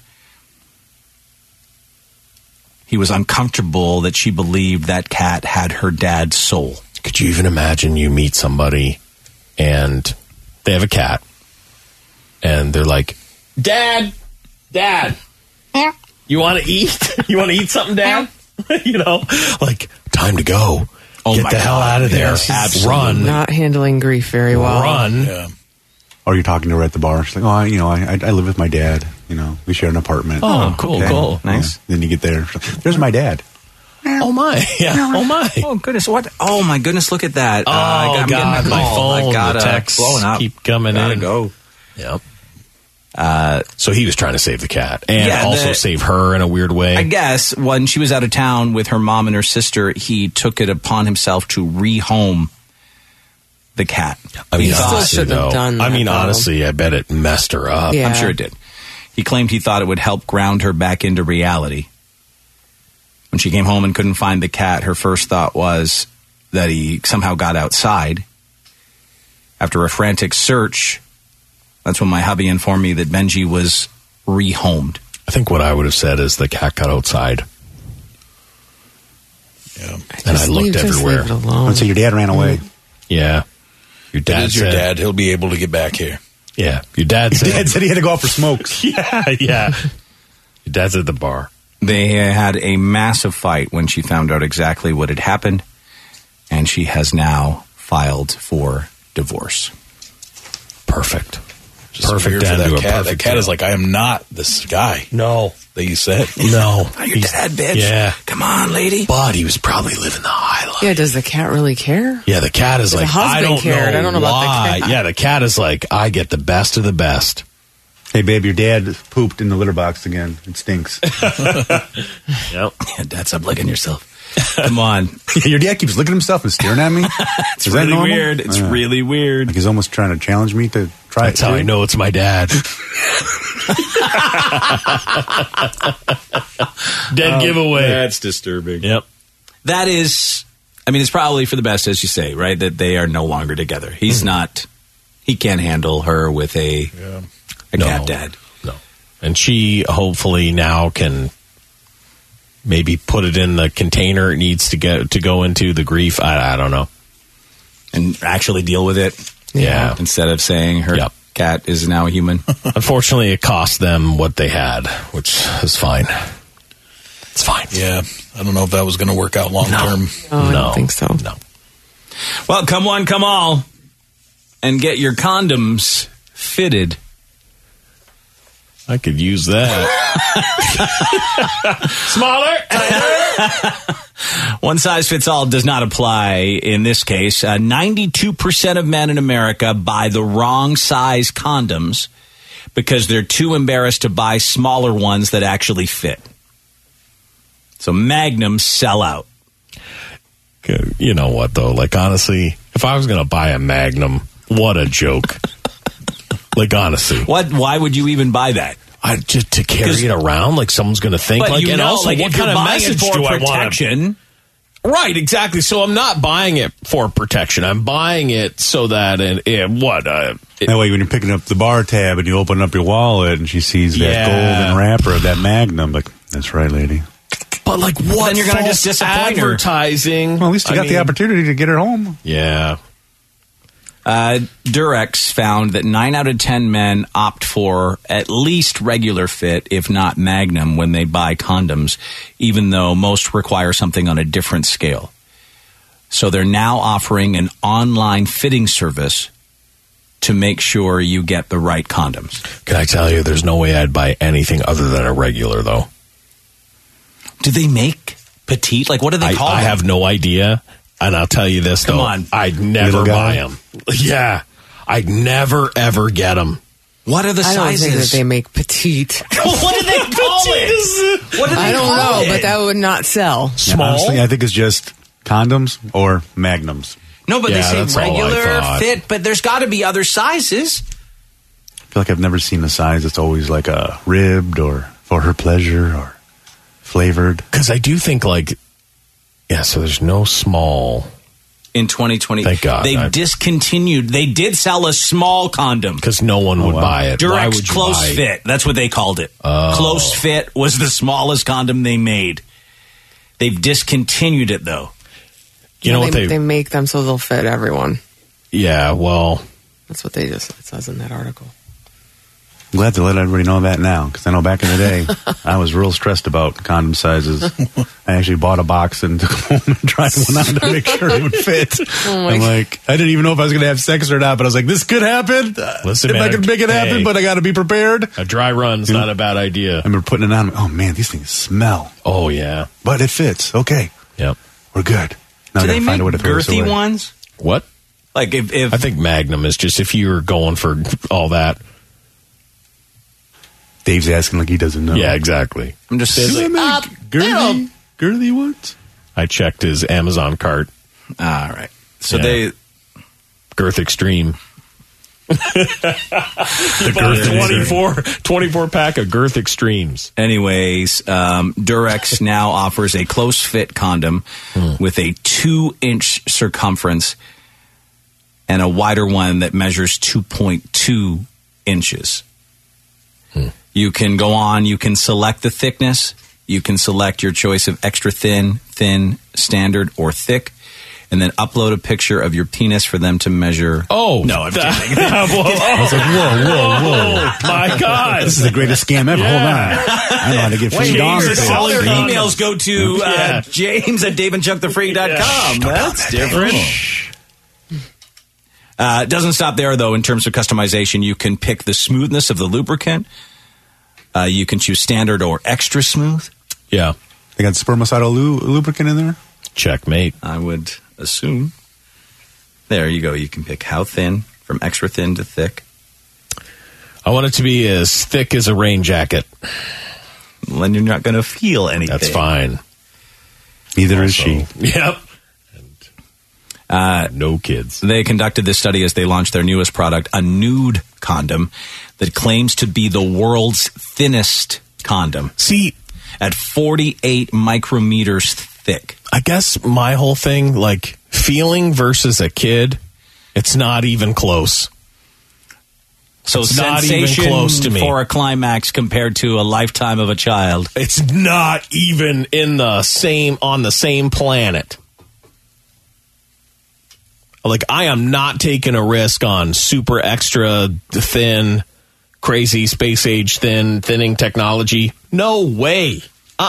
He was uncomfortable that she believed that cat had her dad's soul. Could you even imagine you meet somebody and they have a cat and they're like, Dad, you want to eat? You want to eat something, Dad? You know, like, time to go. Get the hell out of there. Yes, Run. Not handling grief very well. Run. Yeah. Or you're talking to her at the bar. She's like, I live with my dad. We share an apartment. Oh, cool. Nice. Yeah. Then you get there. There's my dad. Oh, my. Yeah. Oh, my. Oh, goodness. What? Oh, my goodness. Look at that. Oh, I'm God. getting a My call. phone, I got the texts blowing up. keep coming Gotta in. Go. Yep. So he was trying to save the cat and Yeah, also save her in a weird way. I guess when she was out of town with her mom and her sister, he took it upon himself to rehome the cat. I mean, He thought- honestly, shouldn't have though, done that, honestly, I bet it messed her up. Yeah. I'm sure it did. He claimed he thought it would help ground her back into reality. When she came home and couldn't find the cat, her first thought was that he somehow got outside. After a frantic search, that's when my hubby informed me that Benji was rehomed. I think what I would have said is the cat got outside. Yeah. And I looked everywhere. Leave it alone. So your dad ran away. Yeah. Your That dad is your said, dad. He'll be able to get back here. Yeah. Your dad said. Dad said he had to go out for smokes. Yeah. Your dad's at the bar. They had a massive fight when she found out exactly what had happened, and she has now filed for divorce. Perfect. Just Perfect weird for end that to a cat. perfect That cat is deal. like, I am not this guy No. that you said. No. Are you dad, bitch? Yeah. Come on, lady. But he was probably living the high life. Yeah, does the cat really care? Yeah, the cat is The like, husband I don't cared. know I don't know about the why. cat. Yeah, the cat is like, I get the best of the best. Hey, babe, your dad pooped in the litter box again. It stinks. Yep. Yeah, Dad, stop licking yourself. Come on. Your dad keeps looking at himself and staring at me. It's Is that really normal? weird. It's really weird. Like he's almost trying to challenge me to try That's it. how too. I know it's my dad. Dead giveaway. That's disturbing. Yep. That is, I mean, it's probably for the best, as you say, right? That they are no longer together. He's not, he can't handle her with a cat dad. No. And she hopefully now can maybe put it in the container it needs to go into, the grief. I don't know. And actually deal with it. Yeah. Instead of saying her cat is now a human. Unfortunately, it cost them what they had, which is fine. It's fine. Yeah. I don't know if that was going to work out long term. Oh, I don't think so. No. Well, come one, come all, and get your condoms fitted. I could use that. Smaller. One size fits all does not apply in this case. 92% of men in America buy the wrong size condoms because they're too embarrassed to buy smaller ones that actually fit. So magnums sell out. You know what, though? Like, honestly, if I was going to buy a Magnum, what a joke. Like, honestly. Why would you even buy that? Just to carry it around, like someone's going to think. But like, you and know, also, like, what if kind you're of buying it message for do I want? protection? Right, exactly. So I'm not buying it for protection. I'm buying it so that that way, when you're picking up the bar tab and you open up your wallet and she sees that golden wrapper of that Magnum, like, that's right, lady. But like, what? Then you're going to just disappoint her. Advertising. Well, at least you got the opportunity to get her home. Yeah. Durex found that 9 out of 10 men opt for at least regular fit, if not Magnum, when they buy condoms, even though most require something on a different scale. So they're now offering an online fitting service to make sure you get the right condoms. Can I tell you, there's no way I'd buy anything other than a regular, though. Do they make petite? Like, what do they call them? I have no idea. And I'll tell you this, Come though. on. I'd never buy them. Yeah. I'd never, ever get them. What are the I don't sizes? think that they make petite. What do they call it? What do they I don't call know, it? but that would not sell. Yeah, honestly, I think it's just condoms or magnums. No, but Yeah, they that's say all I regular thought. fit, but there's got to be other sizes. I feel like I've never seen the size. It's always like a ribbed or for her pleasure or flavored. Because I do think so there's no small. In 2020, Thank God. they've discontinued. They did sell a small condom. Because no one would buy it. Why would Durex you Close buy it? Fit. That's what they called it. Oh. Close Fit was the smallest condom they made. They've discontinued it, though. You know what they make them so they'll fit everyone. Yeah, well. That's what it says in that article. I'm glad to let everybody know that now, because I know back in the day, I was real stressed about condom sizes. I actually bought a box and took them home and tried one on to make sure it would fit. I didn't even know if I was going to have sex or not, but I was like, this could happen. Listen, if man, I could make it happen, but I got to be prepared. A dry run's not a bad idea. I remember putting it on. Oh, man, these things smell. Oh, yeah. But it fits. Okay. Yep. We're good. Now Do I they gotta make find a way to throw this girthy away. ones? What? Like if I think Magnum is just if you're going for all that. Dave's asking like he doesn't know. Yeah, exactly. I'm just Do they saying. make girthy ones? I checked his Amazon cart. All right. So Yeah. they Girth Extreme. The 24 pack of Girth Extremes. Anyways, Durex now offers a close fit condom with a 2-inch circumference and a wider one that measures 2.2 inches. You can go on, you can select the thickness, you can select your choice of extra thin, standard, or thick, and then upload a picture of your penis for them to measure. Oh, no, I'm kidding. I was like, whoa. My God. This is the greatest scam ever. Hold on. I know how to get free dong. All their emails go to James at DaveandChuckTheFreak.com. That's different. Doesn't stop there, though, in terms of customization. You can pick the smoothness of the lubricant. You can choose standard or extra smooth. Yeah. They got spermicidal lubricant in there? Checkmate. I would assume. There you go. You can pick how thin, from extra thin to thick. I want it to be as thick as a rain jacket. Then you're not going to feel anything. That's fine. Neither is she. Yep. No kids. They conducted this study as they launched their newest product, a nude condom that claims to be the world's thinnest condom. See, at 48 micrometers thick. I guess my whole thing, like feeling versus a kid, it's not even close. So it's not even sensation close to me. For a climax compared to a lifetime of a child. It's not even on the same planet. Like, I am not taking a risk on super extra thin, crazy space age thinning technology. No way.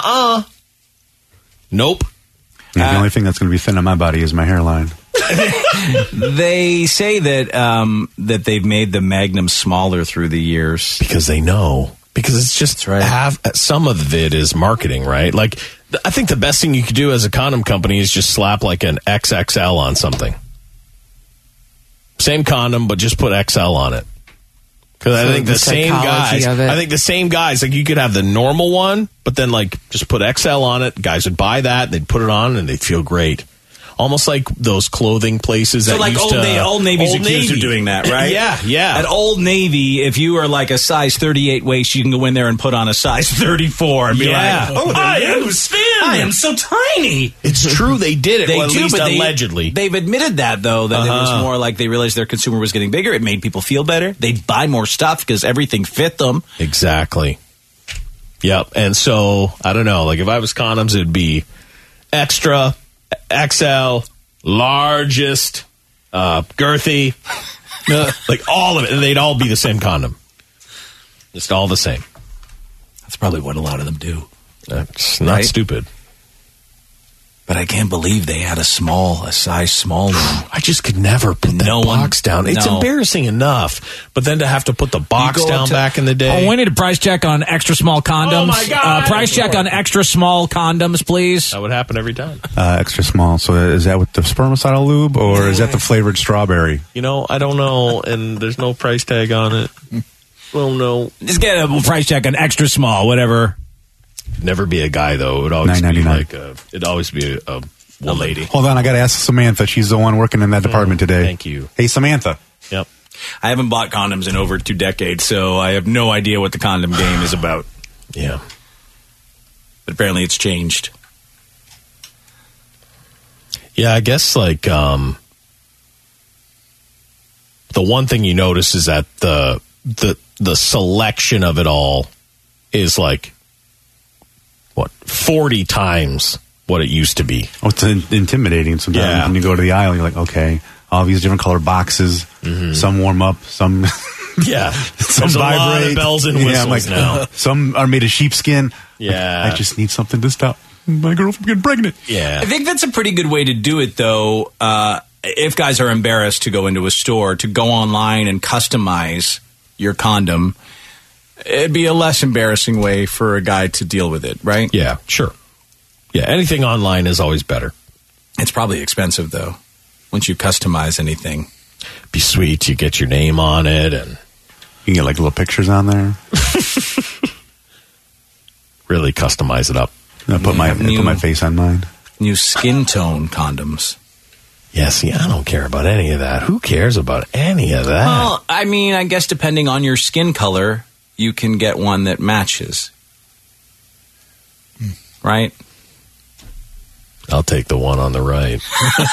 Nope. Yeah, the only thing that's going to be thin on my body is my hairline. They say that that they've made the Magnum smaller through the years because they know. Because it's just some of it is marketing, right? Like, I think the best thing you could do as a condom company is just slap like an XXL on something. Same condom, but just put XL on it. Because I think the same guys, like you could have the normal one, but then like just put XL on it. Guys would buy that, they'd put it on, and they'd feel great. Almost like those clothing places that like used Old Navy's accused of doing that, right? Yeah. At Old Navy, if you are like a size 38 waist, you can go in there and put on a size 34 and be like, "Oh, I am thin. I am so tiny." It's true, they did it. At least allegedly. They've admitted that though, that it was more like they realized their consumer was getting bigger. It made people feel better. They'd buy more stuff because everything fit them. Exactly. Yep. And so I don't know. Like if I was condoms, it'd be extra. XL, largest, girthy, like all of it. And they'd all be the same condom. Just all the same. That's probably what a lot of them do. That's not stupid. But I can't believe they had a size small one. I just could never put that box down. It's embarrassing enough. But then to have to put the box down back in the day. Oh, we need a price check on extra small condoms. Oh, my God. Price check on extra small condoms, please. That would happen every time. Extra small. So is that with the spermicidal lube or is that the flavored strawberry? You know, I don't know. And there's no price tag on it. Oh, no. Just get a price check on extra small, whatever. Never be a guy, though. It would always be $9.99. it'd always be a lady. Hold on, I got to ask Samantha. She's the one working in that department today. Thank you. Hey, Samantha. Yep. I haven't bought condoms in over 2 decades, so I have no idea what the condom game is about. Yeah. But apparently it's changed. Yeah, I guess like the one thing you notice is that the selection of it all is like 40 times what it used to be. Oh, it's intimidating sometimes. Yeah. When you go to the aisle, you're like, okay, all these different color boxes. Mm-hmm. Some warm up, some yeah, some there's vibrate. a lot of bells and whistles I'm like, now. Some are made of sheepskin. Yeah, like, I just need something to stop my girl from getting pregnant. Yeah, I think that's a pretty good way to do it, though. If guys are embarrassed to go into a store, to go online and customize your condom, it'd be a less embarrassing way for a guy to deal with it, right? Yeah, sure. Yeah, anything online is always better. It's probably expensive, though, once you customize anything. Be sweet, you get your name on it, and you can get like little pictures on there. Really customize it up. I put my face on mine. New skin tone condoms. Yeah, see, I don't care about any of that. Who cares about any of that? Well, I mean, I guess depending on your skin color, you can get one that matches. Right? I'll take the one on the right.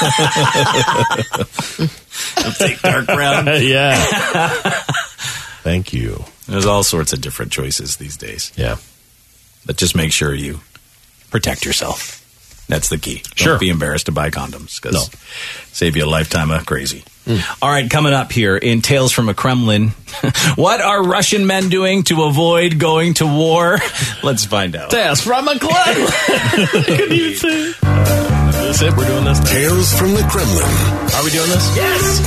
I'll take dark brown. Yeah. Thank you. There's all sorts of different choices these days. Yeah. But just make sure you protect yourself. That's the key. Sure. Don't be embarrassed to buy condoms, because save you a lifetime of crazy. All right, coming up here in Tales from a Kremlin, what are Russian men doing to avoid going to war? Let's find out. Tales from a Kremlin. Couldn't even say it. That's it. We're doing this. Tales from the Kremlin. Are we doing this? Yes.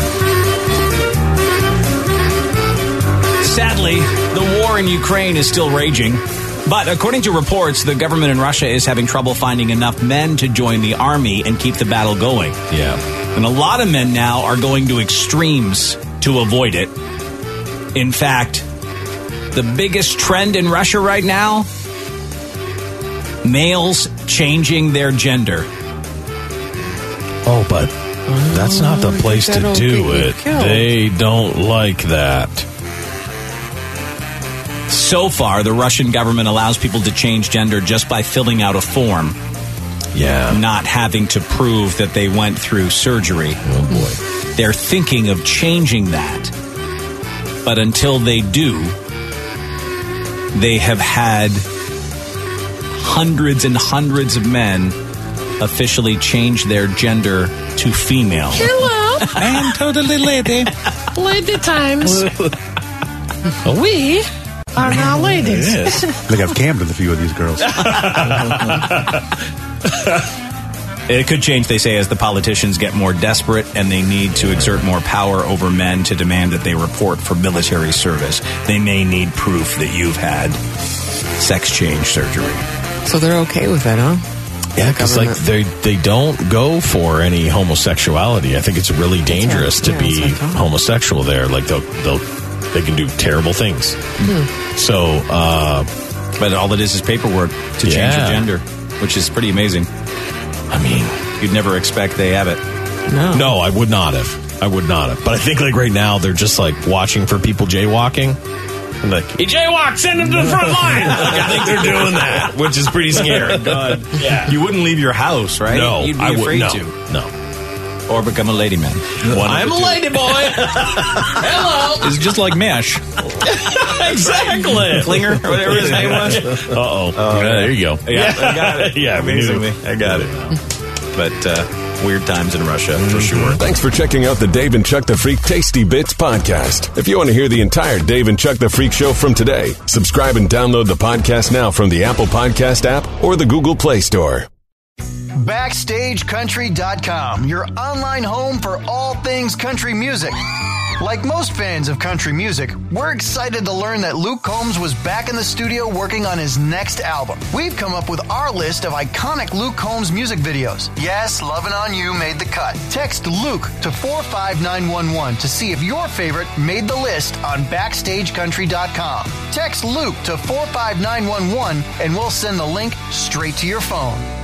Sadly, the war in Ukraine is still raging. But according to reports, the government in Russia is having trouble finding enough men to join the army and keep the battle going. Yeah. And a lot of men now are going to extremes to avoid it. In fact, the biggest trend in Russia right now, males changing their gender. Oh, but that's not the place to do it. They don't like that. So far, the Russian government allows people to change gender just by filling out a form. Yeah. Not having to prove that they went through surgery. Oh, boy. They're thinking of changing that. But until they do, they have had hundreds and hundreds of men officially change their gender to female. Hello. I am totally lady. Lady times. We are now ladies. I think I've camped with a few of these girls. It could change, they say, as the politicians get more desperate and they need to exert more power over men to demand that they report for military service. They may need proof that you've had sex change surgery. So they're okay with it, huh? Yeah, because like they don't go for any homosexuality. I think it's really dangerous to be homosexual there. Like they can do terrible things. So, but all it is paperwork to change your gender, which is pretty amazing. I mean, you'd never expect they have it. No, I would not have. But I think like right now they're just like watching for people jaywalking. I'm like, he jaywalked, send him to the front line. Like, I think they're doing that, which is pretty scary. God. Yeah. You wouldn't leave your house, right? No, You'd be I afraid would to. No. Or become a lady man. I'm a lady boy. Hello. It's just like MASH. Exactly. Klinger, or whatever his name was. Uh-oh. There you go. Yeah, I got it. Yeah, amazingly. I got it. But weird times in Russia, for sure. Thanks for checking out the Dave and Chuck the Freak Tasty Bits podcast. If you want to hear the entire Dave and Chuck the Freak show from today, subscribe and download the podcast now from the Apple Podcast app or the Google Play Store. BackstageCountry.com, your online home for all things country music. Like most fans of country music, we're excited to learn that Luke Combs was back in the studio working on his next album. We've come up with our list of iconic Luke Combs music videos. Yes, Lovin' On You made the cut. Text Luke to 45911 to see if your favorite made the list on BackstageCountry.com. Text Luke to 45911 and we'll send the link straight to your phone.